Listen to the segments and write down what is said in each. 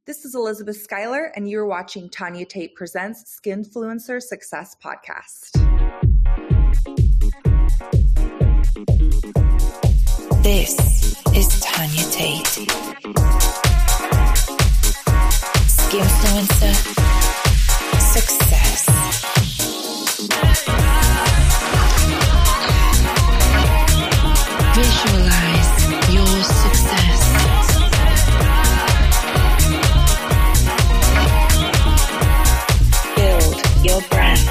This is Elizabeth Schuyler, and you're watching Tanya Tate Presents Skinfluencer Success Podcast. This is Tanya Tate. Skinfluencer Success. Visualize your success. Build your brand.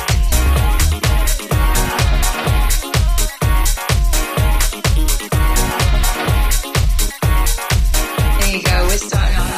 There you go, we're starting on.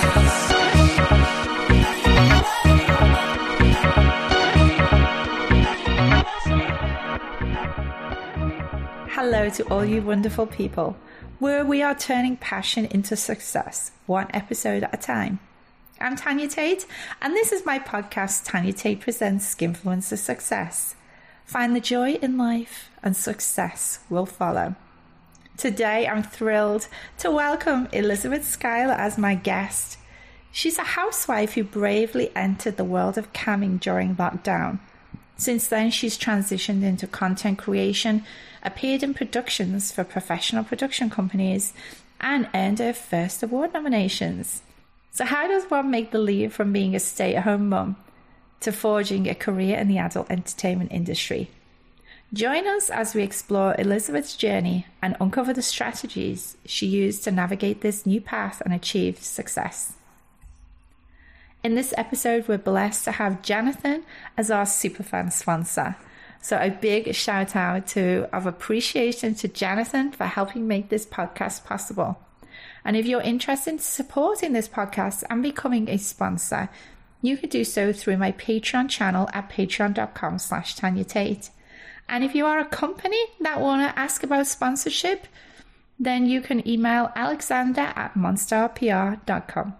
Hello to all you wonderful people, where we are turning passion into success, one episode at a time. I'm Tanya Tate, and this is my podcast, Tanya Tate Presents Skinfluencer Success. Find the joy in life, and success will follow. Today, I'm thrilled to welcome Elizabeth Schuyler as my guest. She's a housewife who bravely entered the world of camming during lockdown. Since then, she's transitioned into content creation, appeared in productions for professional production companies, and earned her first award nominations. So how does one make the leap from being a stay-at-home mum to forging a career in the adult entertainment industry? Join us as we explore Elizabeth's journey and uncover the strategies she used to navigate this new path and achieve success. In this episode, we're blessed to have Jonathan as our superfan sponsor. So a big shout out of appreciation to Jonathan for helping make this podcast possible. And if you're interested in supporting this podcast and becoming a sponsor, you can do so through my Patreon channel at patreon.com/Tanya Tate. And if you are a company that want to ask about sponsorship, then you can email alexander@monsterpr.com.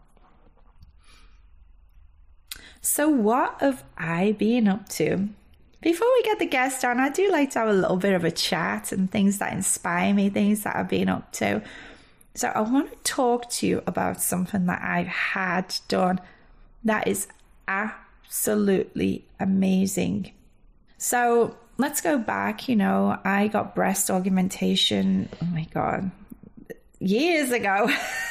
So what have I been up to? Before we get the guest on, I do like to have a little bit of a chat and things that inspire me, things that I've been up to. So I want to talk to you about something that I've had done that is absolutely amazing. So let's go back. I got breast augmentation, oh my God, years ago.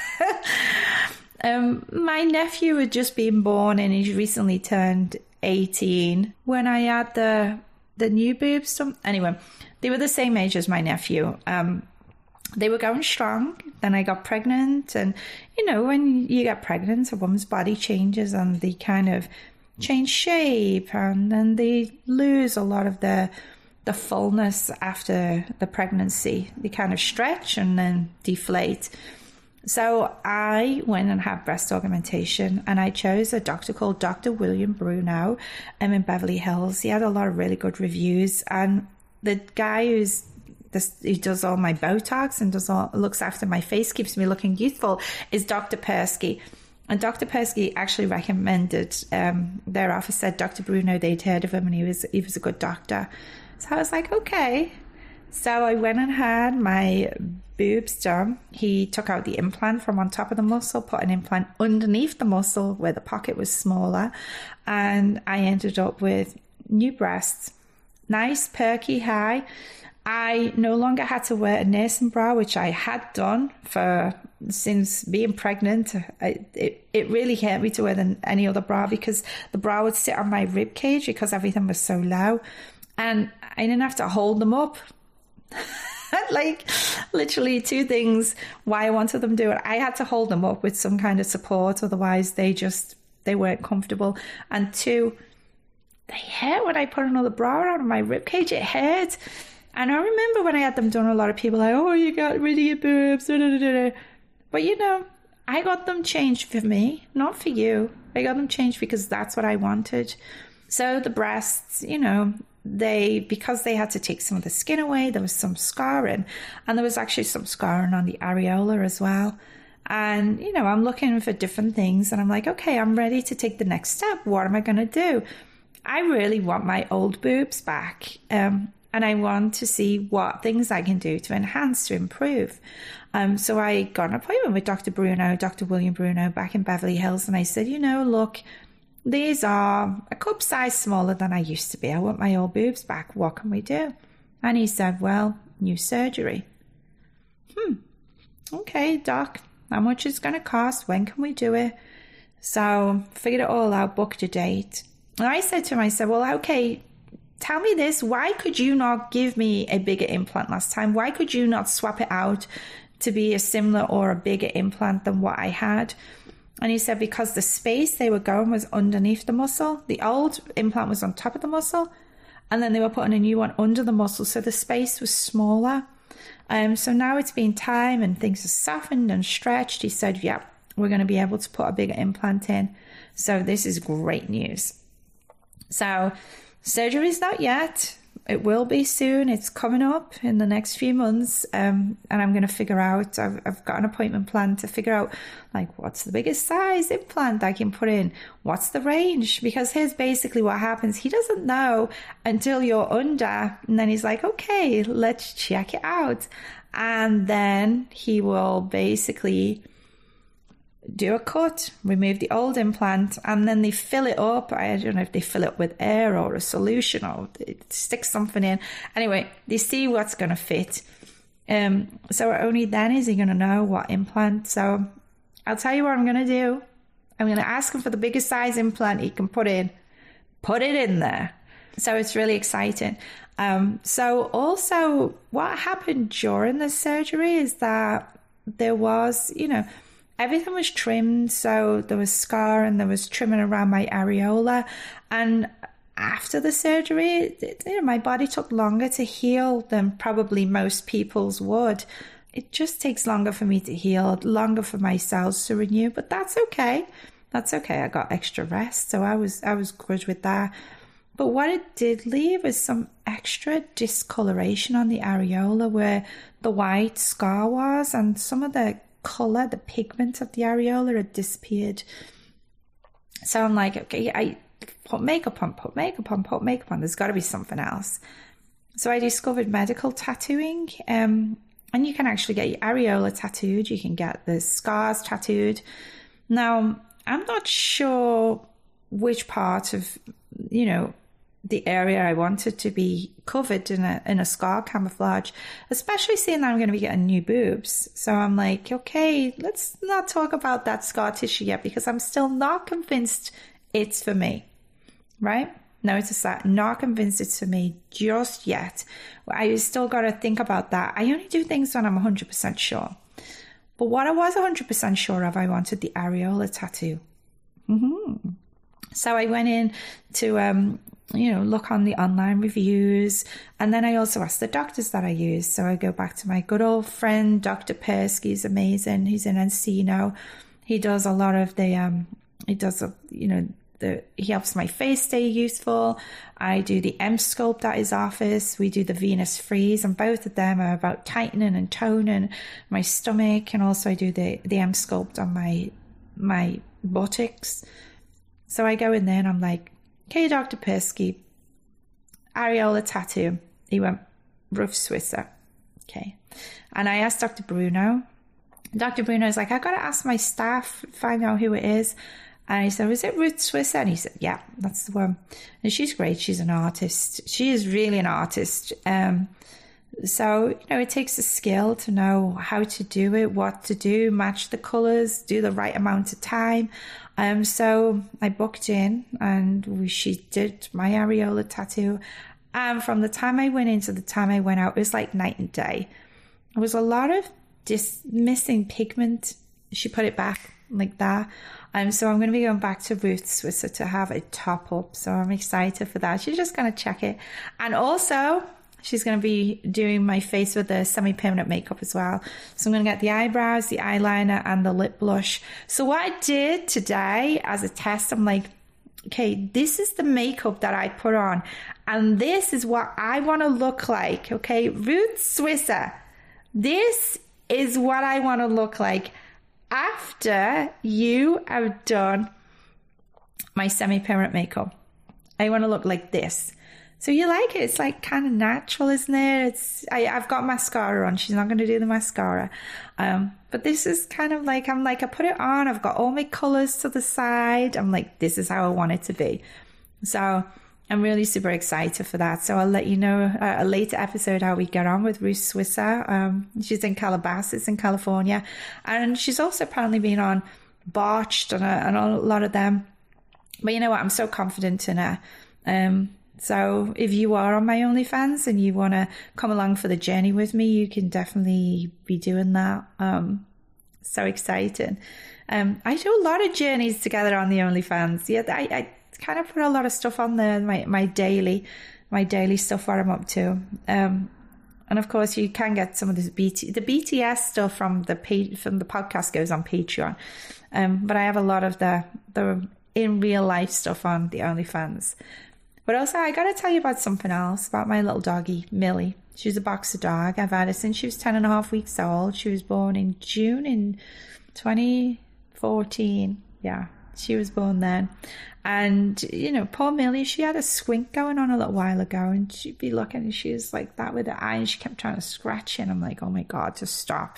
My nephew had just been born and he's recently turned 18 when I had the new boobs. Anyway, they were the same age as my nephew. They were going strong. Then I got pregnant, and when you get pregnant, a woman's body changes and they kind of change shape, and then they lose a lot of the fullness after the pregnancy. They kind of stretch and then deflate. So I went and had breast augmentation, and I chose a doctor called Dr. William Bruno in Beverly Hills. He had a lot of really good reviews, and the guy who does all my Botox and looks after my face, keeps me looking youthful, is Dr. Persky. And Dr. Persky actually recommended their office, said Dr. Bruno, they'd heard of him, and he was a good doctor. So I was like, okay. So I went and had my boobs done. He took out the implant from on top of the muscle, put an implant underneath the muscle where the pocket was smaller, and I ended up with new breasts. Nice, perky, high. I no longer had to wear a nursing bra, which I had done since being pregnant. It really hurt me to wear any other bra because the bra would sit on my rib cage because everything was so low, and I didn't have to hold them up. Like literally two things why I wanted them to do it. I had to hold them up with some kind of support, otherwise they weren't comfortable. And two, they hurt when I put another bra on my rib cage. It hurt. And I remember when I had them done, a lot of people like, oh, you got rid of your boobs. But I got them changed for me, not for you. I got them changed because that's what I wanted. So the breasts, because they had to take some of the skin away, there was some scarring, and there was actually some scarring on the areola as well. And, I'm looking for different things, and I'm like, okay, I'm ready to take the next step. What am I going to do? I really want my old boobs back. And I want to see what things I can do to enhance, to improve. So I got an appointment with Dr. William Bruno back in Beverly Hills. And I said, look, these are a cup size smaller than I used to be. I want my old boobs back. What can we do? And he said, well, new surgery. Okay, doc, how much is it going to cost? When can we do it? So figured it all out, booked a date. And I said to him, well, okay, tell me this. Why could you not give me a bigger implant last time? Why could you not swap it out to be a similar or a bigger implant than what I had? And he said, because the space they were going was underneath the muscle. The old implant was on top of the muscle. And then they were putting a new one under the muscle. So the space was smaller. So now it's been time and things are softened and stretched. He said, yeah, we're going to be able to put a bigger implant in. So this is great news. So surgery is not yet. It will be soon. It's coming up in the next few months. And I'm going to figure out, I've got an appointment plan to figure out, like, what's the biggest size implant I can put in? What's the range? Because here's basically what happens. He doesn't know until you're under. And then he's like, okay, let's check it out. And then he will basically do a cut, remove the old implant, and then they fill it up. I don't know if they fill it with air or a solution or they stick something in. Anyway, they see what's going to fit. So only then is he going to know what implant. So I'll tell you what I'm going to do. I'm going to ask him for the biggest size implant he can put in. Put it in there. So it's really exciting. So also what happened during the surgery is that there was, everything was trimmed, so there was scar and there was trimming around my areola. And after the surgery, my body took longer to heal than probably most people's would. It just takes longer for me to heal, longer for my cells to renew, but that's okay. That's okay. I got extra rest, so I was good with that. But what it did leave was some extra discoloration on the areola where the white scar was, and some of the color, the pigment of the areola had disappeared. So I'm like, okay, I put makeup on. There's got to be something else. So I discovered medical tattooing, and you can actually get your areola tattooed. You can get the scars tattooed. Now, I'm not sure which part of, the area I wanted to be covered in a scar camouflage, especially seeing that I'm going to be getting new boobs. So I'm like, okay, let's not talk about that scar tissue yet because I'm still not convinced it's for me, right? Notice that, not convinced it's for me just yet. I still got to think about that. I only do things when I'm 100% sure. But what I was 100% sure of, I wanted the areola tattoo. So I went in to, look on the online reviews. And then I also asked the doctors that I use. So I go back to my good old friend, Dr. Persky. He's amazing. He's in Encino. He does a lot of the, he helps my face stay youthful. I do the Emsculpt at his office. We do the Venus Freeze, and both of them are about tightening and toning my stomach. And also I do the Emsculpt on my buttocks. So I go in there and I'm like, okay, Dr. Persky, areola tattoo. He went, Ruth Swisser. Okay. And I asked Dr. Bruno. Dr. Bruno is like, I got to ask my staff, find out who it is. And I said, is it Ruth Swisser? And he said, yeah, that's the one. And she's great. She's an artist. She is really an artist. So, it takes a skill to know how to do it, what to do, match the colors, do the right amount of time. So I booked in and she did my areola tattoo. And from the time I went in to the time I went out, it was like night and day. There was a lot of missing pigment. She put it back like that. So I'm going to be going back to Ruth Swisser to have a top up. So I'm excited for that. She's just going to check it. And also, she's going to be doing my face with the semi-permanent makeup as well. So I'm going to get the eyebrows, the eyeliner, and the lip blush. So what I did today as a test, I'm like, okay, this is the makeup that I put on. And this is what I want to look like. Okay, Ruth Swisser. This is what I want to look like after you have done my semi-permanent makeup. I want to look like this. So you like it? It's like kind of natural, isn't it? I've got mascara on. She's not going to do the mascara. But this is kind of like, I put it on. I've got all my colors to the side. I'm like, this is how I want it to be. So I'm really super excited for that. So I'll let you know a later episode how we get on with Ruth Swisser. She's in Calabasas in California. And she's also apparently been on Botched and a lot of them. But you know what? I'm so confident in her. So if you are on my OnlyFans and you want to come along for the journey with me, you can definitely be doing that. So exciting. I do a lot of journeys together on the OnlyFans. Yeah, I kind of put a lot of stuff on there, my daily stuff, what I'm up to. And of course, you can get some of this the BTS stuff from the podcast goes on Patreon. But I have a lot of the in real life stuff on the OnlyFans. But also, I got to tell you about something else, about my little doggie, Millie. She's a boxer dog. I've had her since she was 10.5 weeks old. She was born in June in 2014. Yeah, she was born then. And, you know, poor Millie, she had a squint going on a little while ago, and she'd be looking, and she was like that with her eye, and she kept trying to scratch it. And I'm like, oh my God, just stop,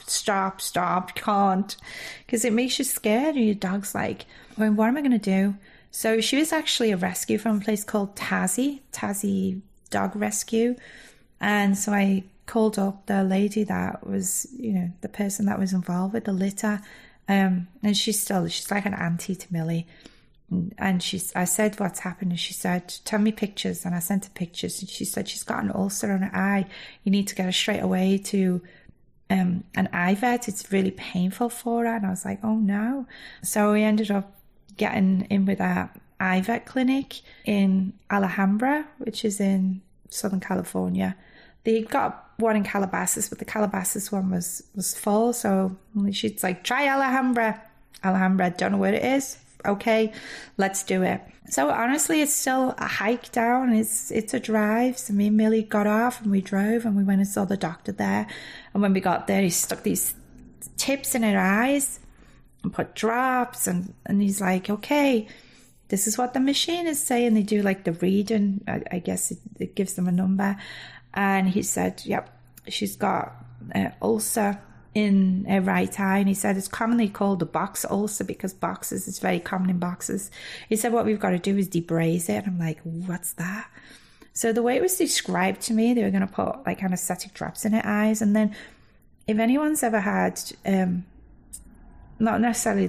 can't. Because it makes you scared, and your dog's like, well, what am I going to do? So she was actually a rescue from a place called Tassie Dog Rescue. And so I called up the lady that was, you know, the person that was involved with the litter. And she's like an auntie to Millie. And I said, what's happened? And she said, tell me pictures. And I sent her pictures. And she said, she's got an ulcer on her eye. You need to get her straight away to an eye vet. It's really painful for her. And I was like, oh no. So we ended up getting in with our eye vet clinic in Alhambra, which is in Southern California. They got one in Calabasas, but the Calabasas one was full. So she's like, try Alhambra. Don't know where it is. Okay, let's do it. So honestly, it's still a hike down. It's a drive. So me and Millie got off and we drove and we went and saw the doctor there. And when we got there, he stuck these tips in her eyes and put drops, and he's like, okay, this is what the machine is saying. They do like the reading. I guess it gives them a number. And he said, yep, she's got an ulcer in her right eye. And he said it's commonly called the box ulcer because boxes, it's very common in boxes. He said what we've got to do is debraze it. And I'm like, what's that? So the way it was described to me, they were going to put like anesthetic drops in her eyes. And then if anyone's ever had not necessarily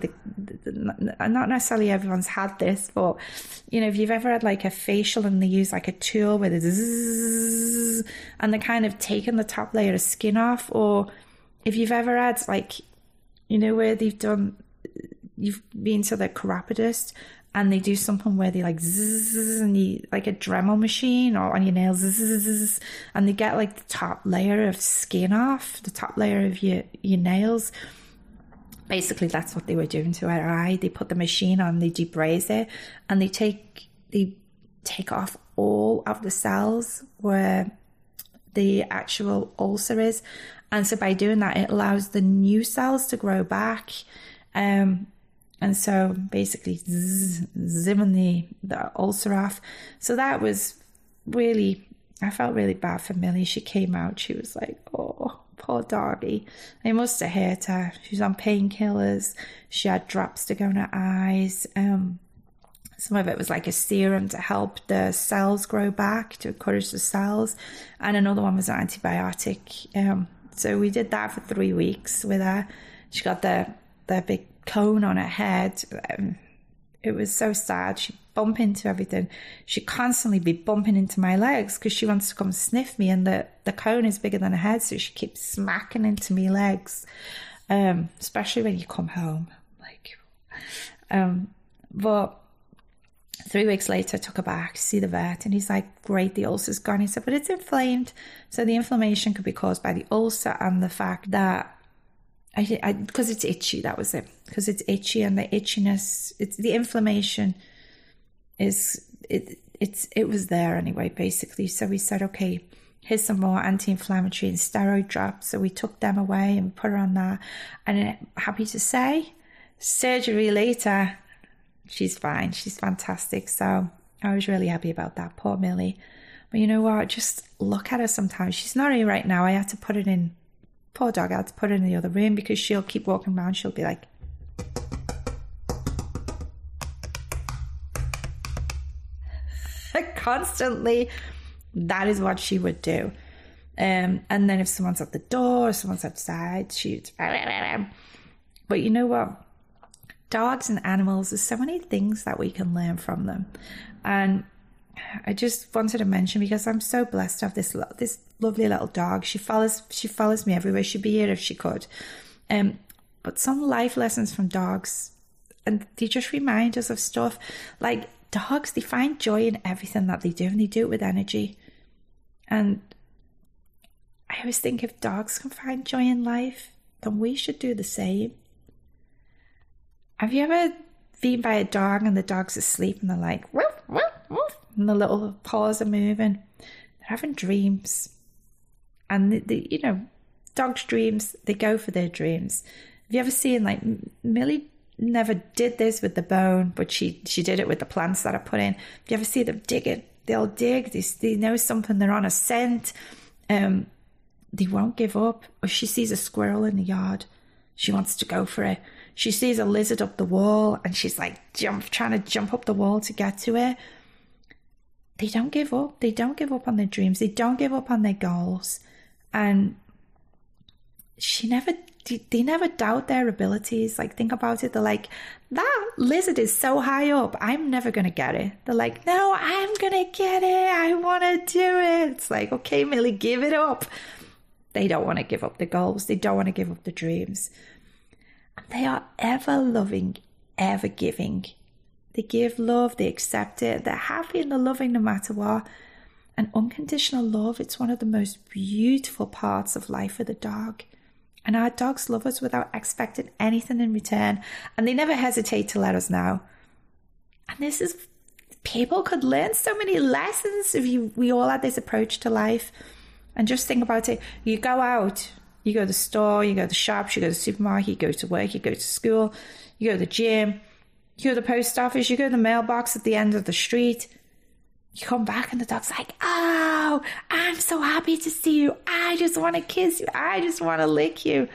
everyone's had this, but you know, if you've ever had like a facial and they use like a tool with a zzz, and they're kind of taking the top layer of skin off, or if you've ever had like, you know, where you've been to the chiropodist and they do something where they like zzz, and you like a Dremel machine or on your nails zzz, and they get like the top layer of skin off, the top layer of your nails. Basically, that's what they were doing to her eye. They put the machine on, they debraze it, and they take off all of the cells where the actual ulcer is. And so by doing that, it allows the new cells to grow back. And so basically zimming the ulcer off. So that was really, I felt really bad for Millie. She came out, she was like, oh, poor doggy. They must have hurt her. She was on painkillers. She had drops to go in her eyes. Some of it was like a serum to help the cells grow back, to encourage the cells. And another one was an antibiotic. So we did that for 3 weeks with her. She got the big cone on her head. It was so sad. She'd bump into everything. She'd constantly be bumping into my legs because she wants to come sniff me, and the cone is bigger than her head, so she keeps smacking into me legs, especially when you come home. But 3 weeks later, I took her back to see the vet, and he's like, great, the ulcer's gone. He said, but it's inflamed. So the inflammation could be caused by the ulcer and the fact that because it's itchy, that was it. Because it's itchy, and the itchiness, it's the inflammation it was there anyway, basically. So we said, okay, here's some more anti-inflammatory and steroid drops. So we took them away and put her on that. And happy to say, surgery later, she's fine. She's fantastic. So I was really happy about that. Poor Millie. But you know what? Just look at her sometimes. She's not here right now. I had to put it in, poor dog, I had to put it in the other room because she'll keep walking around. She'll be like, constantly. That is what she would do. And then if someone's at the door, someone's outside, she'd... But you know what? Dogs and animals, there's so many things that we can learn from them. And I just wanted to mention, because I'm so blessed to have this lovely little dog. She follows me everywhere. She'd be here if she could. But some life lessons from dogs, and they just remind us of stuff. Like dogs, they find joy in everything that they do, and they do it with energy. And I always think if dogs can find joy in life, then we should do the same. Have you ever been by a dog and the dog's asleep and they're like, woof, woof, woof, and the little paws are moving? They're having dreams. And, you know, dogs' dreams, they go for their dreams. Have you ever seen, like, Millie never did this with the bone, but she did it with the plants that I put in. Have you ever see them dig it? They'll dig. They know something. They're on a scent. They won't give up. Or she sees a squirrel in the yard, she wants to go for it. She sees a lizard up the wall and she's like trying to jump up the wall to get to it. They don't give up. They don't give up on their dreams. They don't give up on their goals. And they never doubt their abilities. Like, think about it. They're like, that lizard is so high up, I'm never going to get it. They're like, no, I'm going to get it. I want to do it. It's like, okay, Millie, give it up. They don't want to give up the goals. They don't want to give up the dreams. And they are ever loving, ever giving. They give love. They accept it. They're happy and they're loving no matter what. And unconditional love, it's one of the most beautiful parts of life for the dog. And our dogs love us without expecting anything in return. And they never hesitate to let us know. And this is, people could learn so many lessons if we all had this approach to life. And just think about it. You go out, you go to the store, you go to the shops, you go to the supermarket, you go to work, you go to school, you go to the gym, you go to the post office, you go to the mailbox at the end of the street. You come back and the dog's like, oh, I'm so happy to see you. I just want to kiss you. I just want to lick you.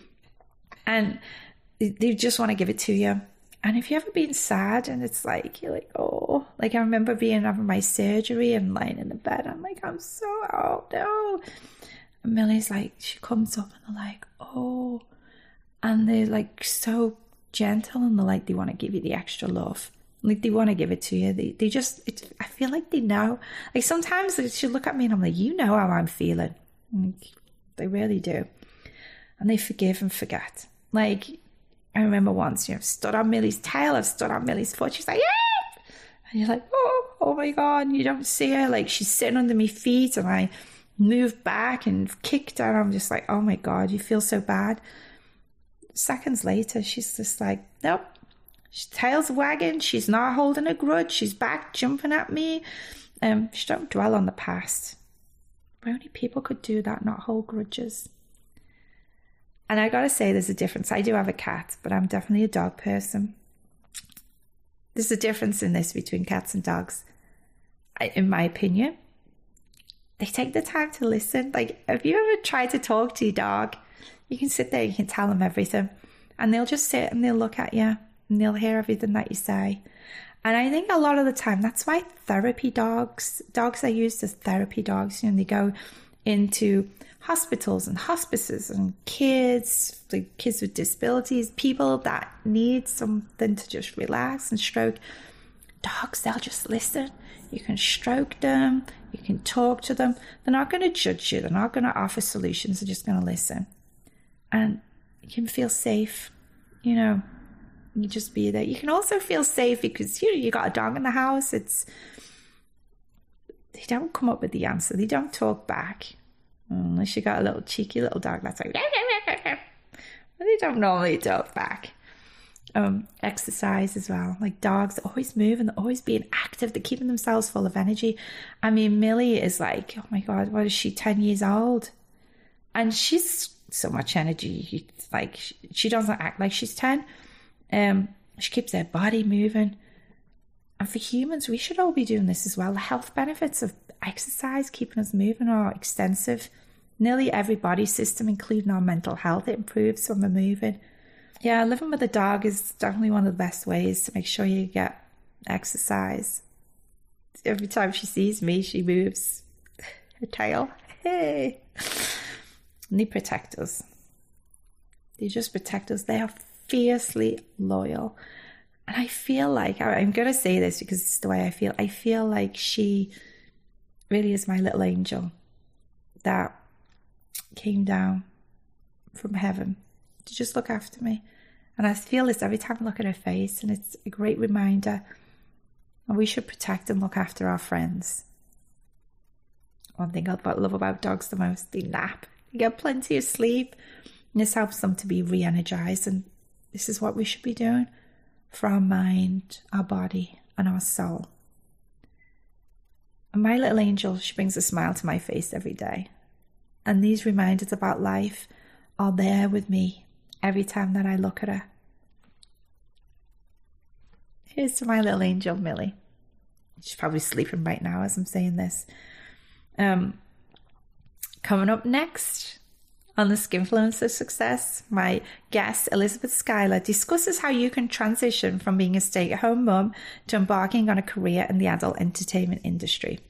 And they just want to give it to you. And if you've ever been sad and it's like, you're like, oh, like I remember having my surgery and lying in the bed. I'm like, oh no. And Millie's like, she comes up and they're like, oh. And they're like so gentle and they're like, they want to give you the extra love. Like they want to give it to you. They just, I feel like they know. Like sometimes she'll look at me and I'm like, you know how I'm feeling. Like, they really do. And they forgive and forget. Like I remember once, I've stood on Millie's tail, I've stood on Millie's foot. She's like, yeah. And you're like, oh my God, you don't see her. Like she's sitting under my feet and I moved back and kicked her. I'm just like, oh my God, you feel so bad. Seconds later, she's just like, nope. Tail's wagging. She's not holding a grudge. She's back jumping at me. She don't dwell on the past. Only people could do that, not hold grudges. And I gotta say, there's a difference. I do have a cat, but I'm definitely a dog person. There's a difference in this between cats and dogs. In my opinion, they take the time to listen. Like, have you ever tried to talk to your dog? You can sit there, you can tell them everything, and they'll just sit and they'll look at you. And they'll hear everything that you say. And I think a lot of the time, that's why therapy dogs are used as therapy dogs. They go into hospitals and hospices and kids, like kids with disabilities, people that need something to just relax and stroke. Dogs, they'll just listen. You can stroke them. You can talk to them. They're not going to judge you. They're not going to offer solutions. They're just going to listen. And you can feel safe, You just be there. You can also feel safe because you got a dog in the house. They don't come up with the answer. They don't talk back unless you got a little cheeky little dog that's like, but they don't normally talk back. Exercise as well. Like dogs are always moving, they're always being active. They're keeping themselves full of energy. I mean, Millie is like, oh my God, what is she? 10 years old, and she's so much energy. Like she doesn't act like she's 10. She keeps her body moving. And for humans, we should all be doing this as well. The health benefits of exercise, keeping us moving, are extensive. Nearly every body system, including our mental health, it improves when we're moving. Yeah, living with a dog is definitely one of the best ways to make sure you get exercise. Every time she sees me, she moves her tail. Hey. And they protect us. They just protect us. They are fiercely loyal. And I feel like, I'm going to say this because it's the way I feel. I feel like she really is my little angel that came down from heaven to just look after me. And I feel this every time I look at her face, and it's a great reminder. And we should protect and look after our friends. One thing I love about dogs the most, they nap. They get plenty of sleep. And this helps them to be re-energized. And this is what we should be doing for our mind, our body, and our soul. And my little angel, she brings a smile to my face every day. And these reminders about life are there with me every time that I look at her. Here's to my little angel, Millie. She's probably sleeping right now as I'm saying this. Coming up next on the Skinfluencer Success, my guest, Elizabeth Schuyler, discusses how you can transition from being a stay-at-home mum to embarking on a career in the adult entertainment industry.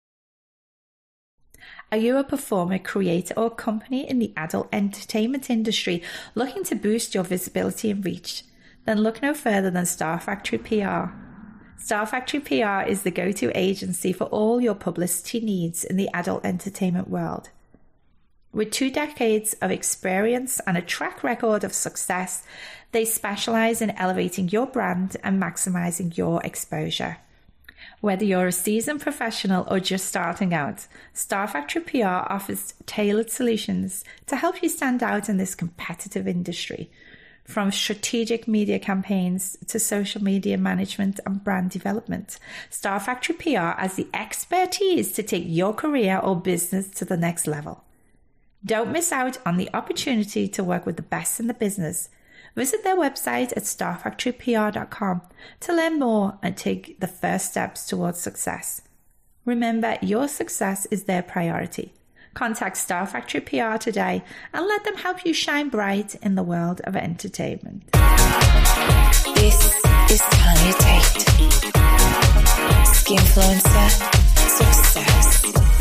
Are you a performer, creator, or company in the adult entertainment industry looking to boost your visibility and reach? Then look no further than Star Factory PR. Star Factory PR is the go-to agency for all your publicity needs in the adult entertainment world. With 2 decades of experience and a track record of success, they specialize in elevating your brand and maximizing your exposure. Whether you're a seasoned professional or just starting out, Star Factory PR offers tailored solutions to help you stand out in this competitive industry. From strategic media campaigns to social media management and brand development, Star Factory PR has the expertise to take your career or business to the next level. Don't miss out on the opportunity to work with the best in the business. Visit their website at starfactorypr.com to learn more and take the first steps towards success. Remember, your success is their priority. Contact Star Factory PR today and let them help you shine bright in the world of entertainment. This is Tanya Tate. Skinfluencer Success.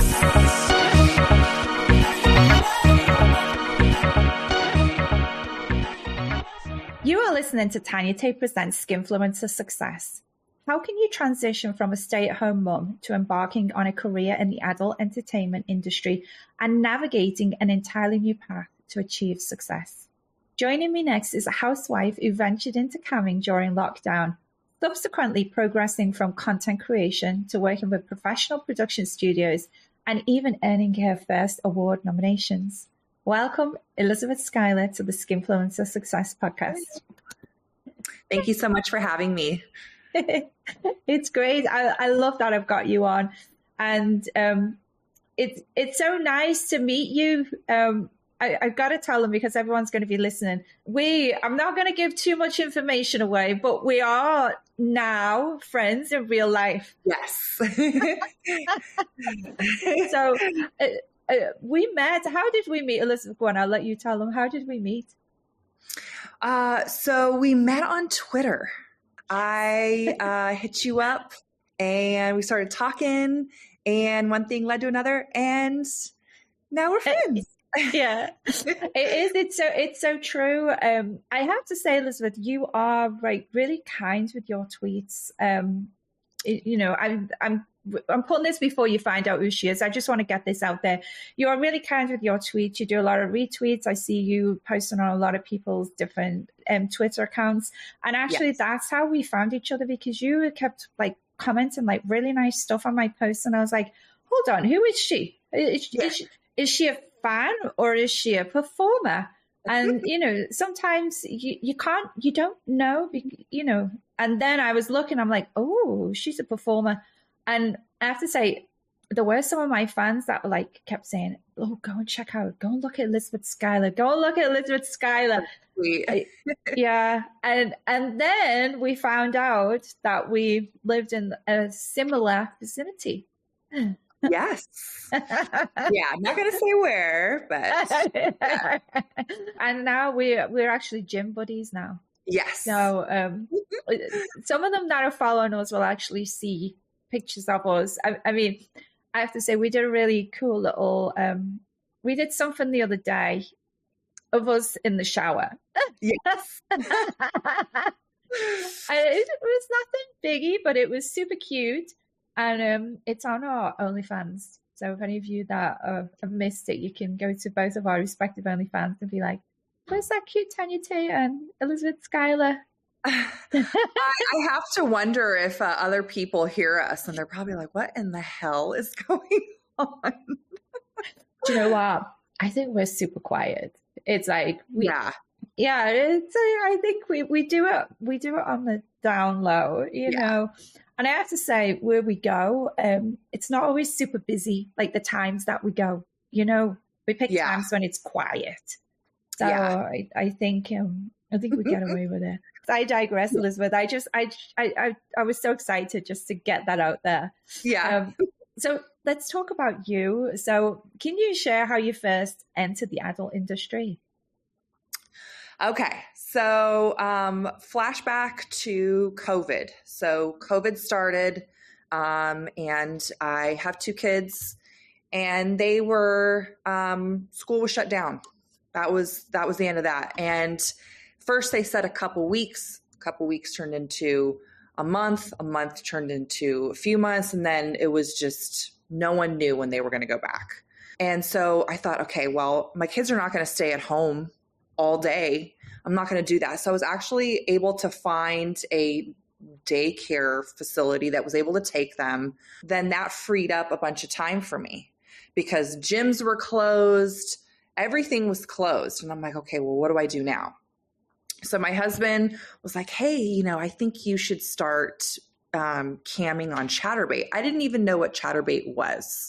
You are listening to Tanya Tate Presents Skinfluencer Success. How can you transition from a stay-at-home mum to embarking on a career in the adult entertainment industry and navigating an entirely new path to achieve success? Joining me next is a housewife who ventured into camming during lockdown, subsequently progressing from content creation to working with professional production studios and even earning her first award nominations. Welcome, Elizabeth Schuyler, to the Skinfluencer Success Podcast. Thank you so much for having me. It's great. I love that I've got you on. And it's so nice to meet you. I've got to tell them because everyone's going to be listening. I'm not going to give too much information away, but we are now friends in real life. Yes. So we met. How did we meet, Elizabeth? Go on, I'll let you tell them. How did we meet? So we met on Twitter. I hit you up and we started talking and one thing led to another and now we're friends. Yeah, it is. It's so true. I have to say, Elizabeth, you are really kind with your tweets. I'm putting this before you find out who she is. I just want to get this out there. You are really kind with your tweets. You do a lot of retweets. I see you posting on a lot of people's different Twitter accounts. And actually, yes, that's how we found each other because you kept commenting really nice stuff on my posts. And I was like, hold on, who is she? Is she a fan or is she a performer? And, sometimes you don't know, and then I was looking, I'm like, oh, she's a performer. And I have to say, there were some of my fans that were like, kept saying, oh, go and check out, go and look at Elizabeth Schuyler, go and look at Elizabeth Schuyler. Yeah. And then we found out that we lived in a similar vicinity. Yes. Yeah, I'm not going to say where, but. Yeah. And now we're actually gym buddies now. Yes. So some of them that are following us will actually see pictures of us. I mean, I have to say we did a really cool little, we did something the other day of us in the shower. Yes. It was nothing biggie, but it was super cute. And it's on our OnlyFans. So if any of you that have missed it, you can go to both of our respective OnlyFans and be like, where's that cute Tanya Tate and Elizabeth Schuyler? I have to wonder if other people hear us and they're probably like, what in the hell is going on? Do you know what? I think we're super quiet. It's like, I think we do it on the down low, you know. And I have to say, where we go, it's not always super busy, like the times that we go, you know, we pick times when it's quiet. So I think we get away with it. I digress, Elizabeth. I was so excited just to get that out there. Yeah. So let's talk about you. So can you share how you first entered the adult industry? Okay. So flashback to COVID. So COVID started and I have 2 kids and they were, school was shut down. That was the end of that. And first they said a couple weeks turned into a month turned into a few months. And then it was just, no one knew when they were going to go back. And so I thought, okay, well, my kids are not going to stay at home all day. I'm not going to do that. So I was actually able to find a daycare facility that was able to take them. Then that freed up a bunch of time for me because gyms were closed. Everything was closed. And I'm like, okay, well, what do I do now? So my husband was like, hey, you know, I think you should start camming on Chaturbate. I didn't even know what Chaturbate was.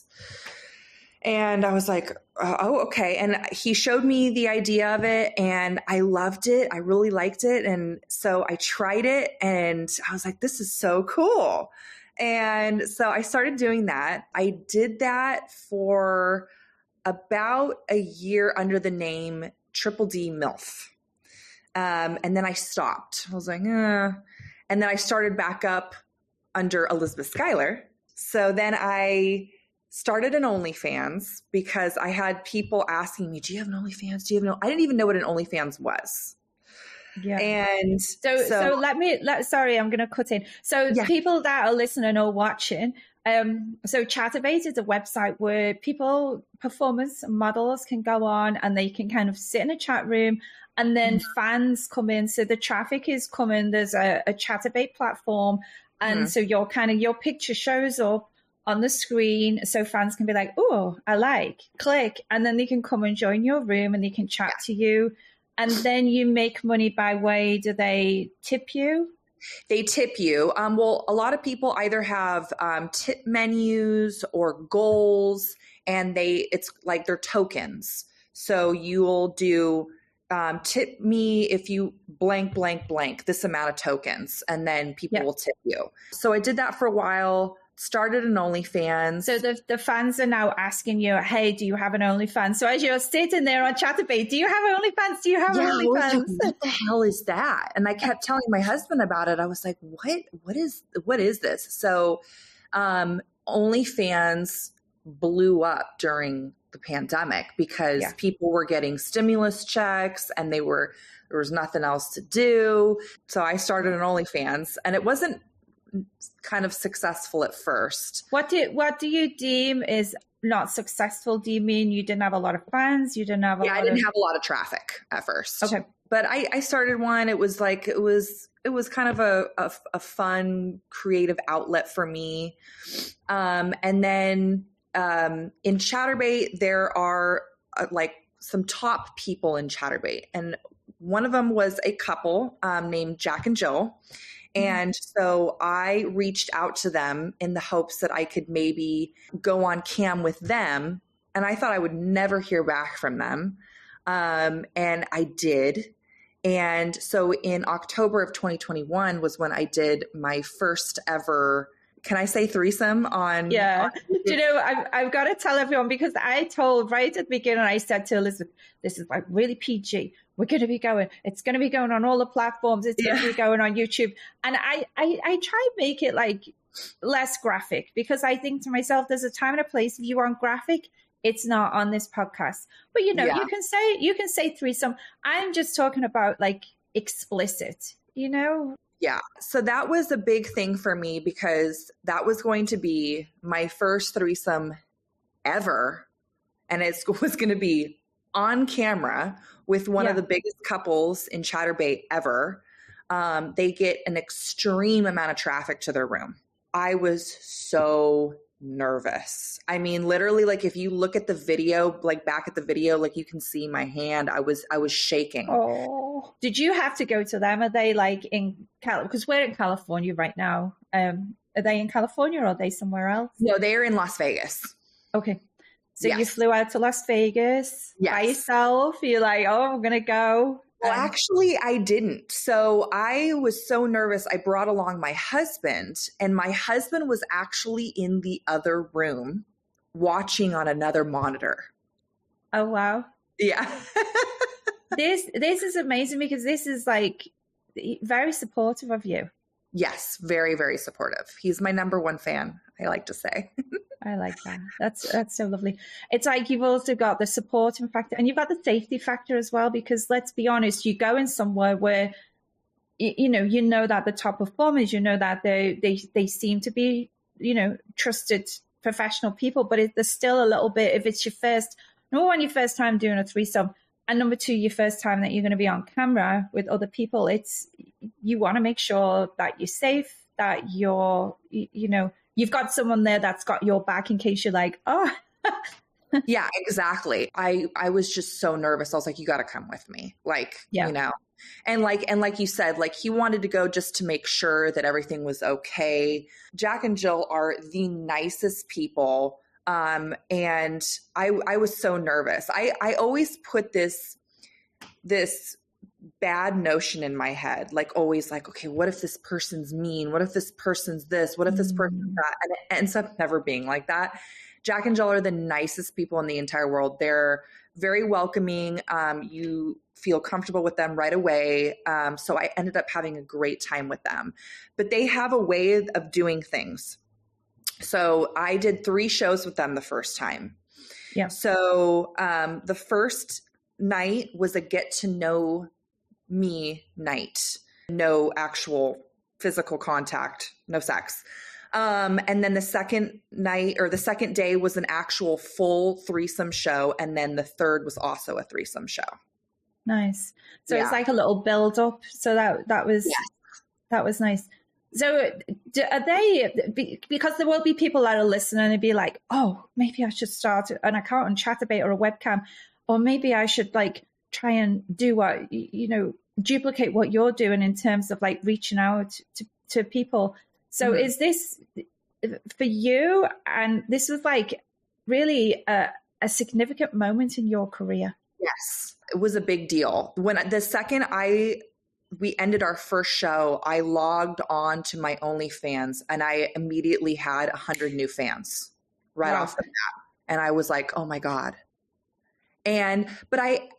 And I was like, oh, okay. And he showed me the idea of it and I loved it. I really liked it. And so I tried it and I was like, this is so cool. And so I started doing that. I did that for about a year under the name Triple D MILF. And then I stopped. I was like, And then I started back up under Elizabeth Schuyler. So then I started an OnlyFans because I had people asking me, do you have an OnlyFans? I didn't even know what an OnlyFans was. Yeah. And so sorry, I'm going to cut in. So people that are listening or watching, so Chaturbate is a website where performers, models can go on and they can kind of sit in a chat room and then fans come in. So the traffic is coming. There's a Chaturbate platform. And so your picture shows up on the screen. So fans can be like, oh, click. And then they can come and join your room and they can chat to you. And then you make money by way, do they tip you? They tip you. Well, a lot of people either have tip menus or goals, and it's like they're tokens. So you'll do tip me if you blank, blank, blank, this amount of tokens, and then people will tip you. So I did that for a while. Started an OnlyFans. So the fans are now asking you, hey, do you have an OnlyFans? So as you're sitting there on Chaturbate, do you have an OnlyFans? Do you have an OnlyFans? What the hell is that? And I kept telling my husband about it. I was like, what is this? So OnlyFans blew up during the pandemic because people were getting stimulus checks and there was nothing else to do. So I started an OnlyFans and it wasn't kind of successful at first. What do you deem is not successful? Do you mean you didn't have a lot of fans? You didn't have I didn't have a lot of traffic at first. Okay. But I started one. It was like, it was kind of a fun creative outlet for me. And then in Chaturbate, there are like some top people in Chaturbate. And one of them was a couple named Jack and Jill. And so I reached out to them in the hopes that I could maybe go on cam with them. And I thought I would never hear back from them. And I did. And so in October of 2021 was when I did my first ever, can I say threesome on? Yeah. You know, I've got to tell everyone, because I told right at the beginning, I said to Elizabeth, this is like really PG. We're going to be going, it's going to be going on all the platforms. It's going to be going on YouTube. And I try to make it like less graphic, because I think to myself, there's a time and a place. If you want graphic, it's not on this podcast. But, you know, you can say threesome. I'm just talking about like explicit, you know? Yeah. So that was a big thing for me, because that was going to be my first threesome ever. And it was going to be on camera with one of the biggest couples in Chatterbait ever. They get an extreme amount of traffic to their room. I was so nervous. I mean, literally, like if you look at the video, like back at the video, like you can see my hand. I was shaking. Oh, did you have to go to them? Are they like in because we're in California right now. Are they in California, or are they somewhere else? No, they are in Las Vegas. Okay. So you flew out to Las Vegas by yourself. You're like, oh, I'm going to go. Well, actually, I didn't. So I was so nervous. I brought along my husband, and my husband was actually in the other room watching on another monitor. Oh, wow. Yeah. This is amazing, because this is like very supportive of you. Yes, very, very supportive. He's my number one fan, I like to say. I like that. That's so lovely. It's like you've also got the supporting factor, and you've got the safety factor as well, because let's be honest, you go in somewhere where, you know that the top performers, you know that they seem to be, you know, trusted professional people, but there's still a little bit, if it's your number one, your first time doing a threesome, and number two, your first time that you're going to be on camera with other people, you want to make sure that you're safe, that you're, you know, you've got someone there that's got your back in case you're like, oh. Yeah, exactly. I was just so nervous. I was like, you got to come with me. Like, you know, and like you said, like he wanted to go just to make sure that everything was okay. Jack and Jill are the nicest people. And I was so nervous. I always put this bad notion in my head, like always like, okay, what if this person's mean? What if this person's this? What if this person's that? And it ends up never being like that. Jack and Jill are the nicest people in the entire world. They're very welcoming. You feel comfortable with them right away. So I ended up having a great time with them. But they have a way of doing things. So I did 3 shows with them the first time. Yeah. So the first night was a get to know me night. No actual physical contact, no sex. And then the second night, or the second day, was an actual full threesome show. And then the third was also a threesome show. Nice. So it's like a little build up. So that was nice. So are they, because there will be people that are listening and be like, oh, maybe I should start an account on Chatterbait or a webcam, or maybe I should like try and do what, you know, duplicate what you're doing in terms of like reaching out to people. So is this for you? And this was like really a significant moment in your career. Yes, it was a big deal. When the second we ended our first show, I logged on to my OnlyFans and I immediately had 100 new fans right off the bat. And I was like, oh my God. But I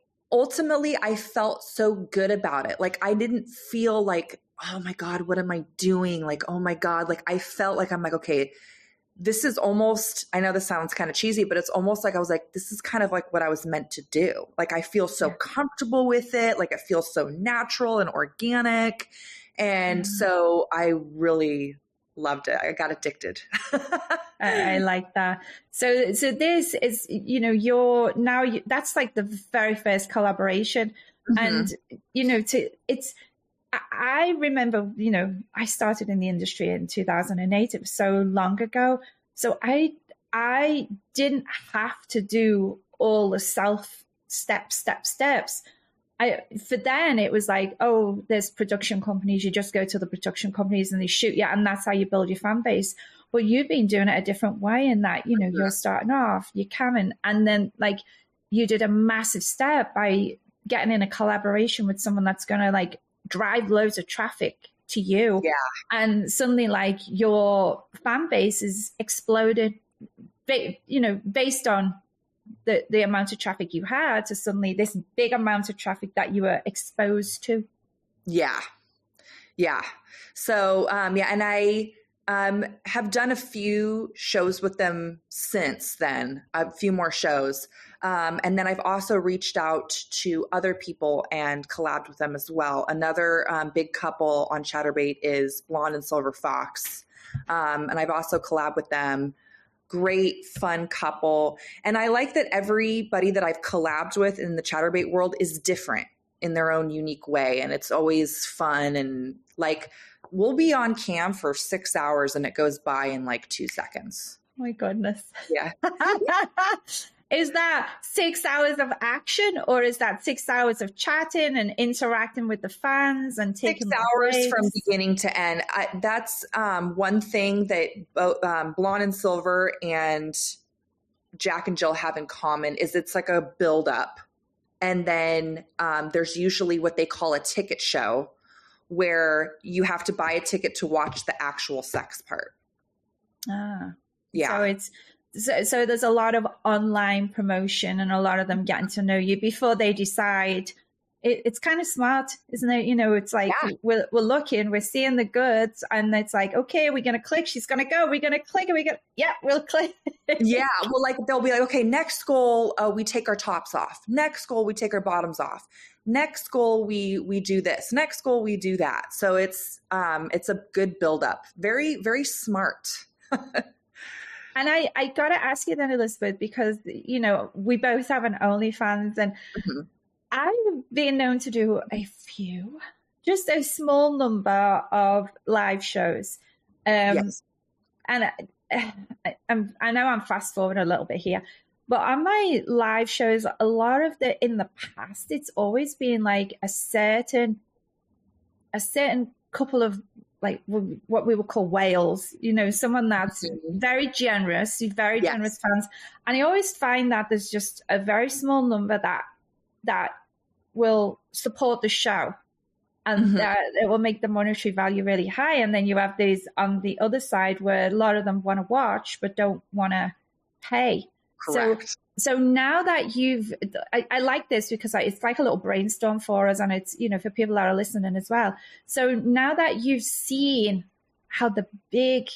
felt so good about it. Like I didn't feel like, oh my God, what am I doing? Like, oh my God. Like I felt like, I'm like, okay, this is almost, I know this sounds kind of cheesy, but it's almost like I was like, this is kind of like what I was meant to do. Like I feel so comfortable with it. Like it feels so natural and organic. And so I really loved it. I got addicted. I like that. So this is, you know, that's like the very first collaboration. And, you know, I remember, you know, I started in the industry in 2008. It was so long ago. So I didn't have to do all the steps. for then it was like, oh, there's production companies. You just go to the production companies and they shoot you, and that's how you build your fan base. But you've been doing it a different way in that, you know, you're starting off, you're coming, and then like you did a massive step by getting in a collaboration with someone that's going to like drive loads of traffic to you. Yeah. And suddenly like your fan base is exploded, you know, based on the amount of traffic you had to suddenly this big amount of traffic that you were exposed to. Yeah. Yeah. So, and I have done a few shows with them since then, a few more shows. And then I've also reached out to other people and collabed with them as well. Another big couple on Chaturbate is Blonde and Silver Fox. And I've also collabed with them. Great, fun couple. And I like that everybody that I've collabed with in the Chaturbate world is different in their own unique way. And it's always fun. And like, we'll be on cam for 6 hours and it goes by in like 2 seconds. Oh my goodness. Yeah. Is that 6 hours of action, or is that 6 hours of chatting and interacting with the fans and taking 6 hours breaks? from beginning to end? That's one thing that both Blonde and Silver and Jack and Jill have in common is it's like a build up. And then there's usually what they call a ticket show, where you have to buy a ticket to watch the actual sex part. Yeah. So there's a lot of online promotion and a lot of them getting to know you before they decide. It's kind of smart, isn't it? You know, it's like we're looking, we're seeing the goods, and it's like, okay, we're going to click. She's going to go. We're going to click. We'll click. Yeah. Well, like they'll be like, okay, next goal, we take our tops off. Next goal, we take our bottoms off. Next goal, we do this. Next goal, we do that. So it's a good buildup. Very, very smart. And I got to ask you then, Elizabeth, because, you know, we both have an OnlyFans, and I've been known to do just a small number of live shows. Yes. And I know I'm fast forwarding a little bit here, but on my live shows, a lot of in the past, it's always been like a certain couple of like what we would call whales, you know, someone that's very generous generous fans. And I always find that there's just a very small number that will support the show, and that it will make the monetary value really high. And then you have these on the other side where a lot of them want to watch but don't want to pay. Correct. So now that I like this because it's like a little brainstorm for us, and it's, you know, for people that are listening as well. So now that you've seen how the big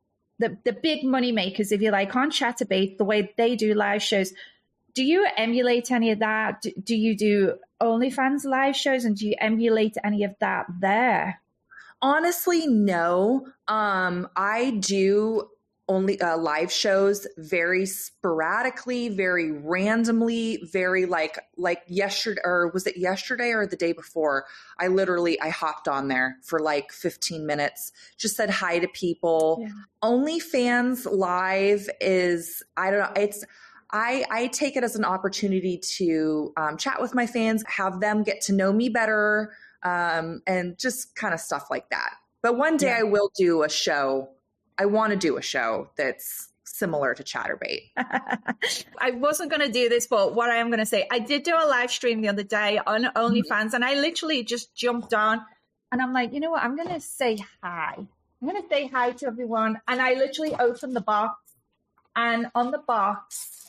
money makers, if you like, on Chaturbate, the way they do live shows, do you emulate any of that? Do you do OnlyFans live shows, and do you emulate any of that there? Honestly, no. I do only live shows very sporadically, very randomly, very like yesterday, or was it yesterday or the day before? I hopped on there for like 15 minutes, just said hi to people. Yeah. OnlyFans live is, I don't know, I take it as an opportunity to chat with my fans, have them get to know me better, and just kind of stuff like that. But one day I will do a show. I want to do a show that's similar to Chaturbate. I wasn't going to do this, but what I am going to say, I did do a live stream the other day on OnlyFans, and I literally just jumped on, and I'm like, you know what? I'm going to say hi. I'm going to say hi to everyone. And I literally opened the box, and on the box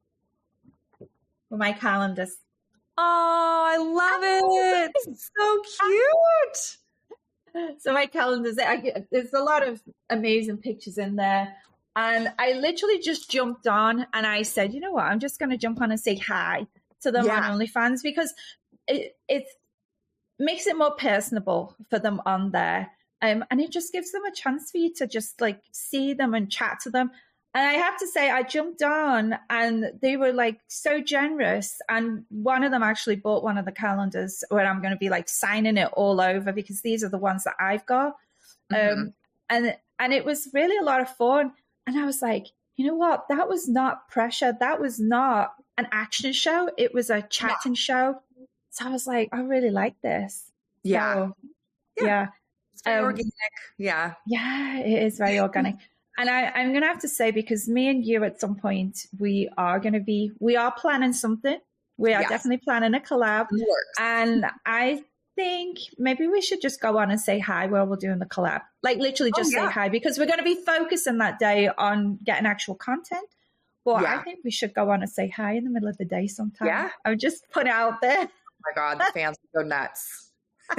were my calendars. Oh, I love it. It's so cute. So my calendars, there's a lot of amazing pictures in there. And I literally just jumped on, and I said, you know what, I'm just going to jump on and say hi to them on OnlyFans, because it makes it more personable for them on there. And it just gives them a chance for you to just like see them and chat to them. And I have to say, I jumped on, and they were like so generous. And one of them actually bought one of the calendars where I'm going to be like signing it all over, because these are the ones that I've got. And it was really a lot of fun. And I was like, you know what? That was not pressure. That was not an action show. It was a chatting show. So I was like, I really like this. Yeah. So, yeah. It's very organic. Yeah. Yeah, it is very organic. And I'm going to have to say, because me and you at some point, we are planning something. We are definitely planning a collab. And I think maybe we should just go on and say hi while we're doing the collab. Like literally just say hi, because we're going to be focusing that day on getting actual content. But I think we should go on and say hi in the middle of the day sometime. Yeah. I would just put it out there. Oh my God, the fans would go nuts.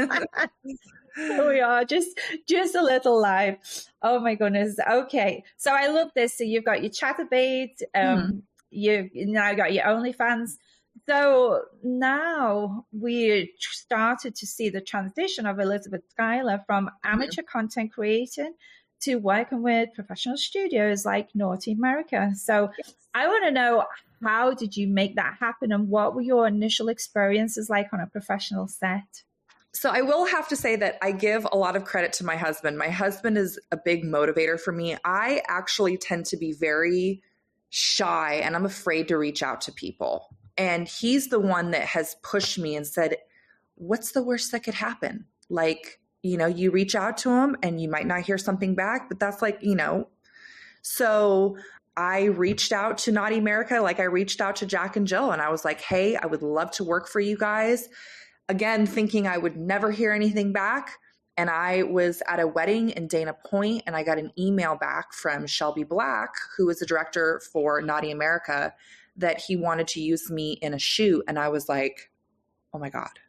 We are just a little live. Oh my goodness. Okay. So I love this. So you've got your Chatterbait. You've now got your OnlyFans. So now we started to see the transition of Elizabeth Schuyler from amateur content creating to working with professional studios like Naughty America. So I want to know, how did you make that happen, and what were your initial experiences like on a professional set? So I will have to say that I give a lot of credit to my husband. My husband is a big motivator for me. I actually tend to be very shy and I'm afraid to reach out to people. And he's the one that has pushed me and said, what's the worst that could happen? Like, you know, you reach out to him and you might not hear something back, but that's like, you know. So I reached out to Naughty America, like I reached out to Jack and Jill, and I was like, hey, I would love to work for you guys. Again, thinking I would never hear anything back. And I was at a wedding in Dana Point, and I got an email back from Shelby Black, who is the director for Naughty America, that he wanted to use me in a shoot. And I was like, oh my God.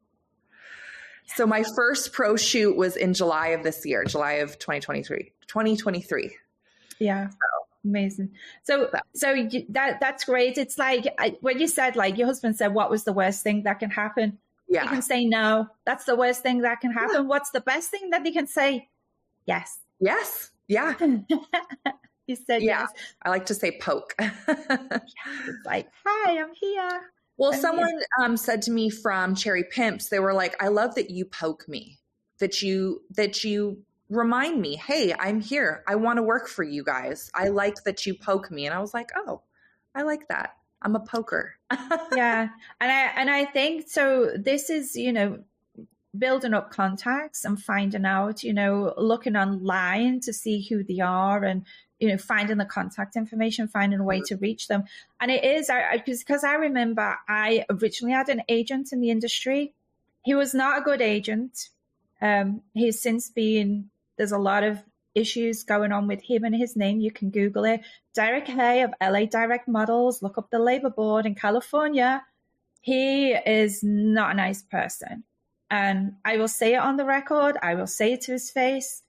So my first pro shoot was in July of this year, July of 2023. Yeah. Amazing. So that's great. It's like when you said, like your husband said, what was the worst thing that can happen? Yeah. You can say no. That's the worst thing that can happen. What's the best thing that you can say? Yes. Yes. Yeah. You said yes. I like to say poke. It's like, hi, I'm here. Well, someone said to me from Cherry Pimps, they were like, I love that you poke me, that you remind me, hey, I'm here. I want to work for you guys. I like that you poke me. And I was like, oh, I like that. I'm a poker. Yeah. And I think so. This is, you know, building up contacts and finding out, you know, looking online to see who they are and, you know, finding the contact information, finding a way to reach them. And it is because I remember I originally had an agent in the industry. He was not a good agent. He's since been, there's a lot of issues going on with him and his name. You can Google it. Derek Hay of LA Direct Models. Look up the labor board in California. He is not a nice person. And I will say it on the record. I will say it to his face.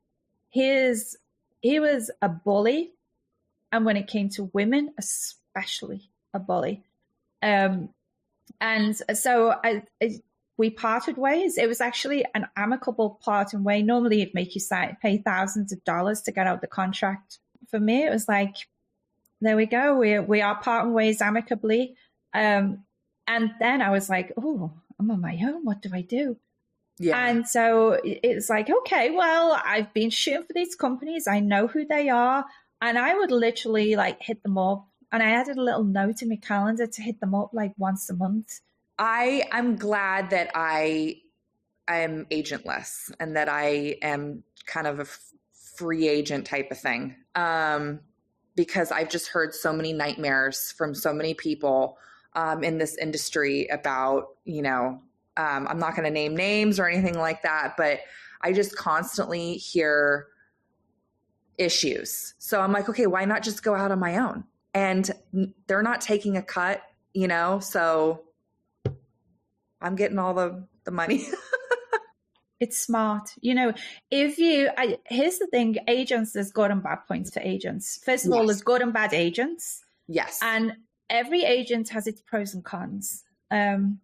He was a bully. And when it came to women, especially a bully. And so we parted ways. It was actually an amicable parting way. Normally it'd make you pay thousands of dollars to get out the contract. For me, it was like, there we go. We are parting ways amicably. And then I was like, oh, I'm on my own. What do I do? Yeah. And so it's like, okay, well, I've been shooting for these companies. I know who they are. And I would literally like hit them up. And I added a little note in my calendar to hit them up like once a month. I'm glad that I am agentless and that I am kind of a free agent type of thing. Because I've just heard so many nightmares from so many people in this industry about, you know, I'm not going to name names or anything like that, but I just constantly hear issues. So I'm like, okay, why not just go out on my own? And they're not taking a cut, you know, so I'm getting all the money. It's smart. You know, here's the thing, agents, there's good and bad points to agents. First of all, there's good and bad agents. Yes. And every agent has its pros and cons. And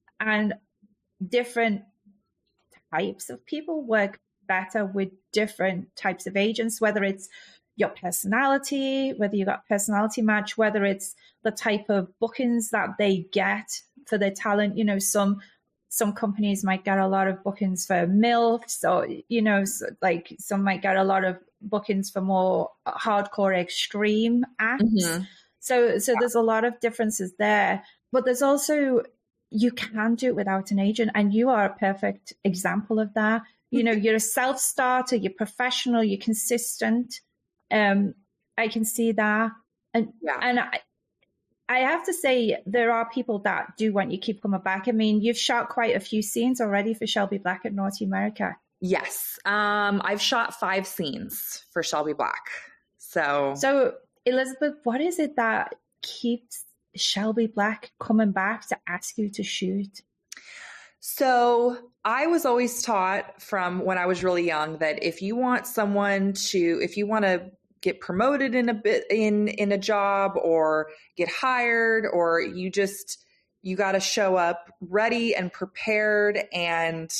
different types of people work better with different types of agents, whether it's your personality, whether you got personality match, whether it's the type of bookings that they get for their talent. You know, some companies might get a lot of bookings for MILFs, or, you know, like some might get a lot of bookings for more hardcore extreme acts. Mm-hmm. So there's a lot of differences there, but there's also, you can do it without an agent. And you are a perfect example of that. You know, you're a self-starter, you're professional, you're consistent. I can see that. And I have to say, there are people that do want you to keep coming back. I mean, you've shot quite a few scenes already for Shelby Black at Naughty America. Yes. I've shot 5 scenes for Shelby Black. So Elizabeth, what is it that keeps Shelby Black coming back to ask you to shoot? So I was always taught from when I was really young that if you want to get promoted in a job or get hired, or you got to show up ready and prepared. And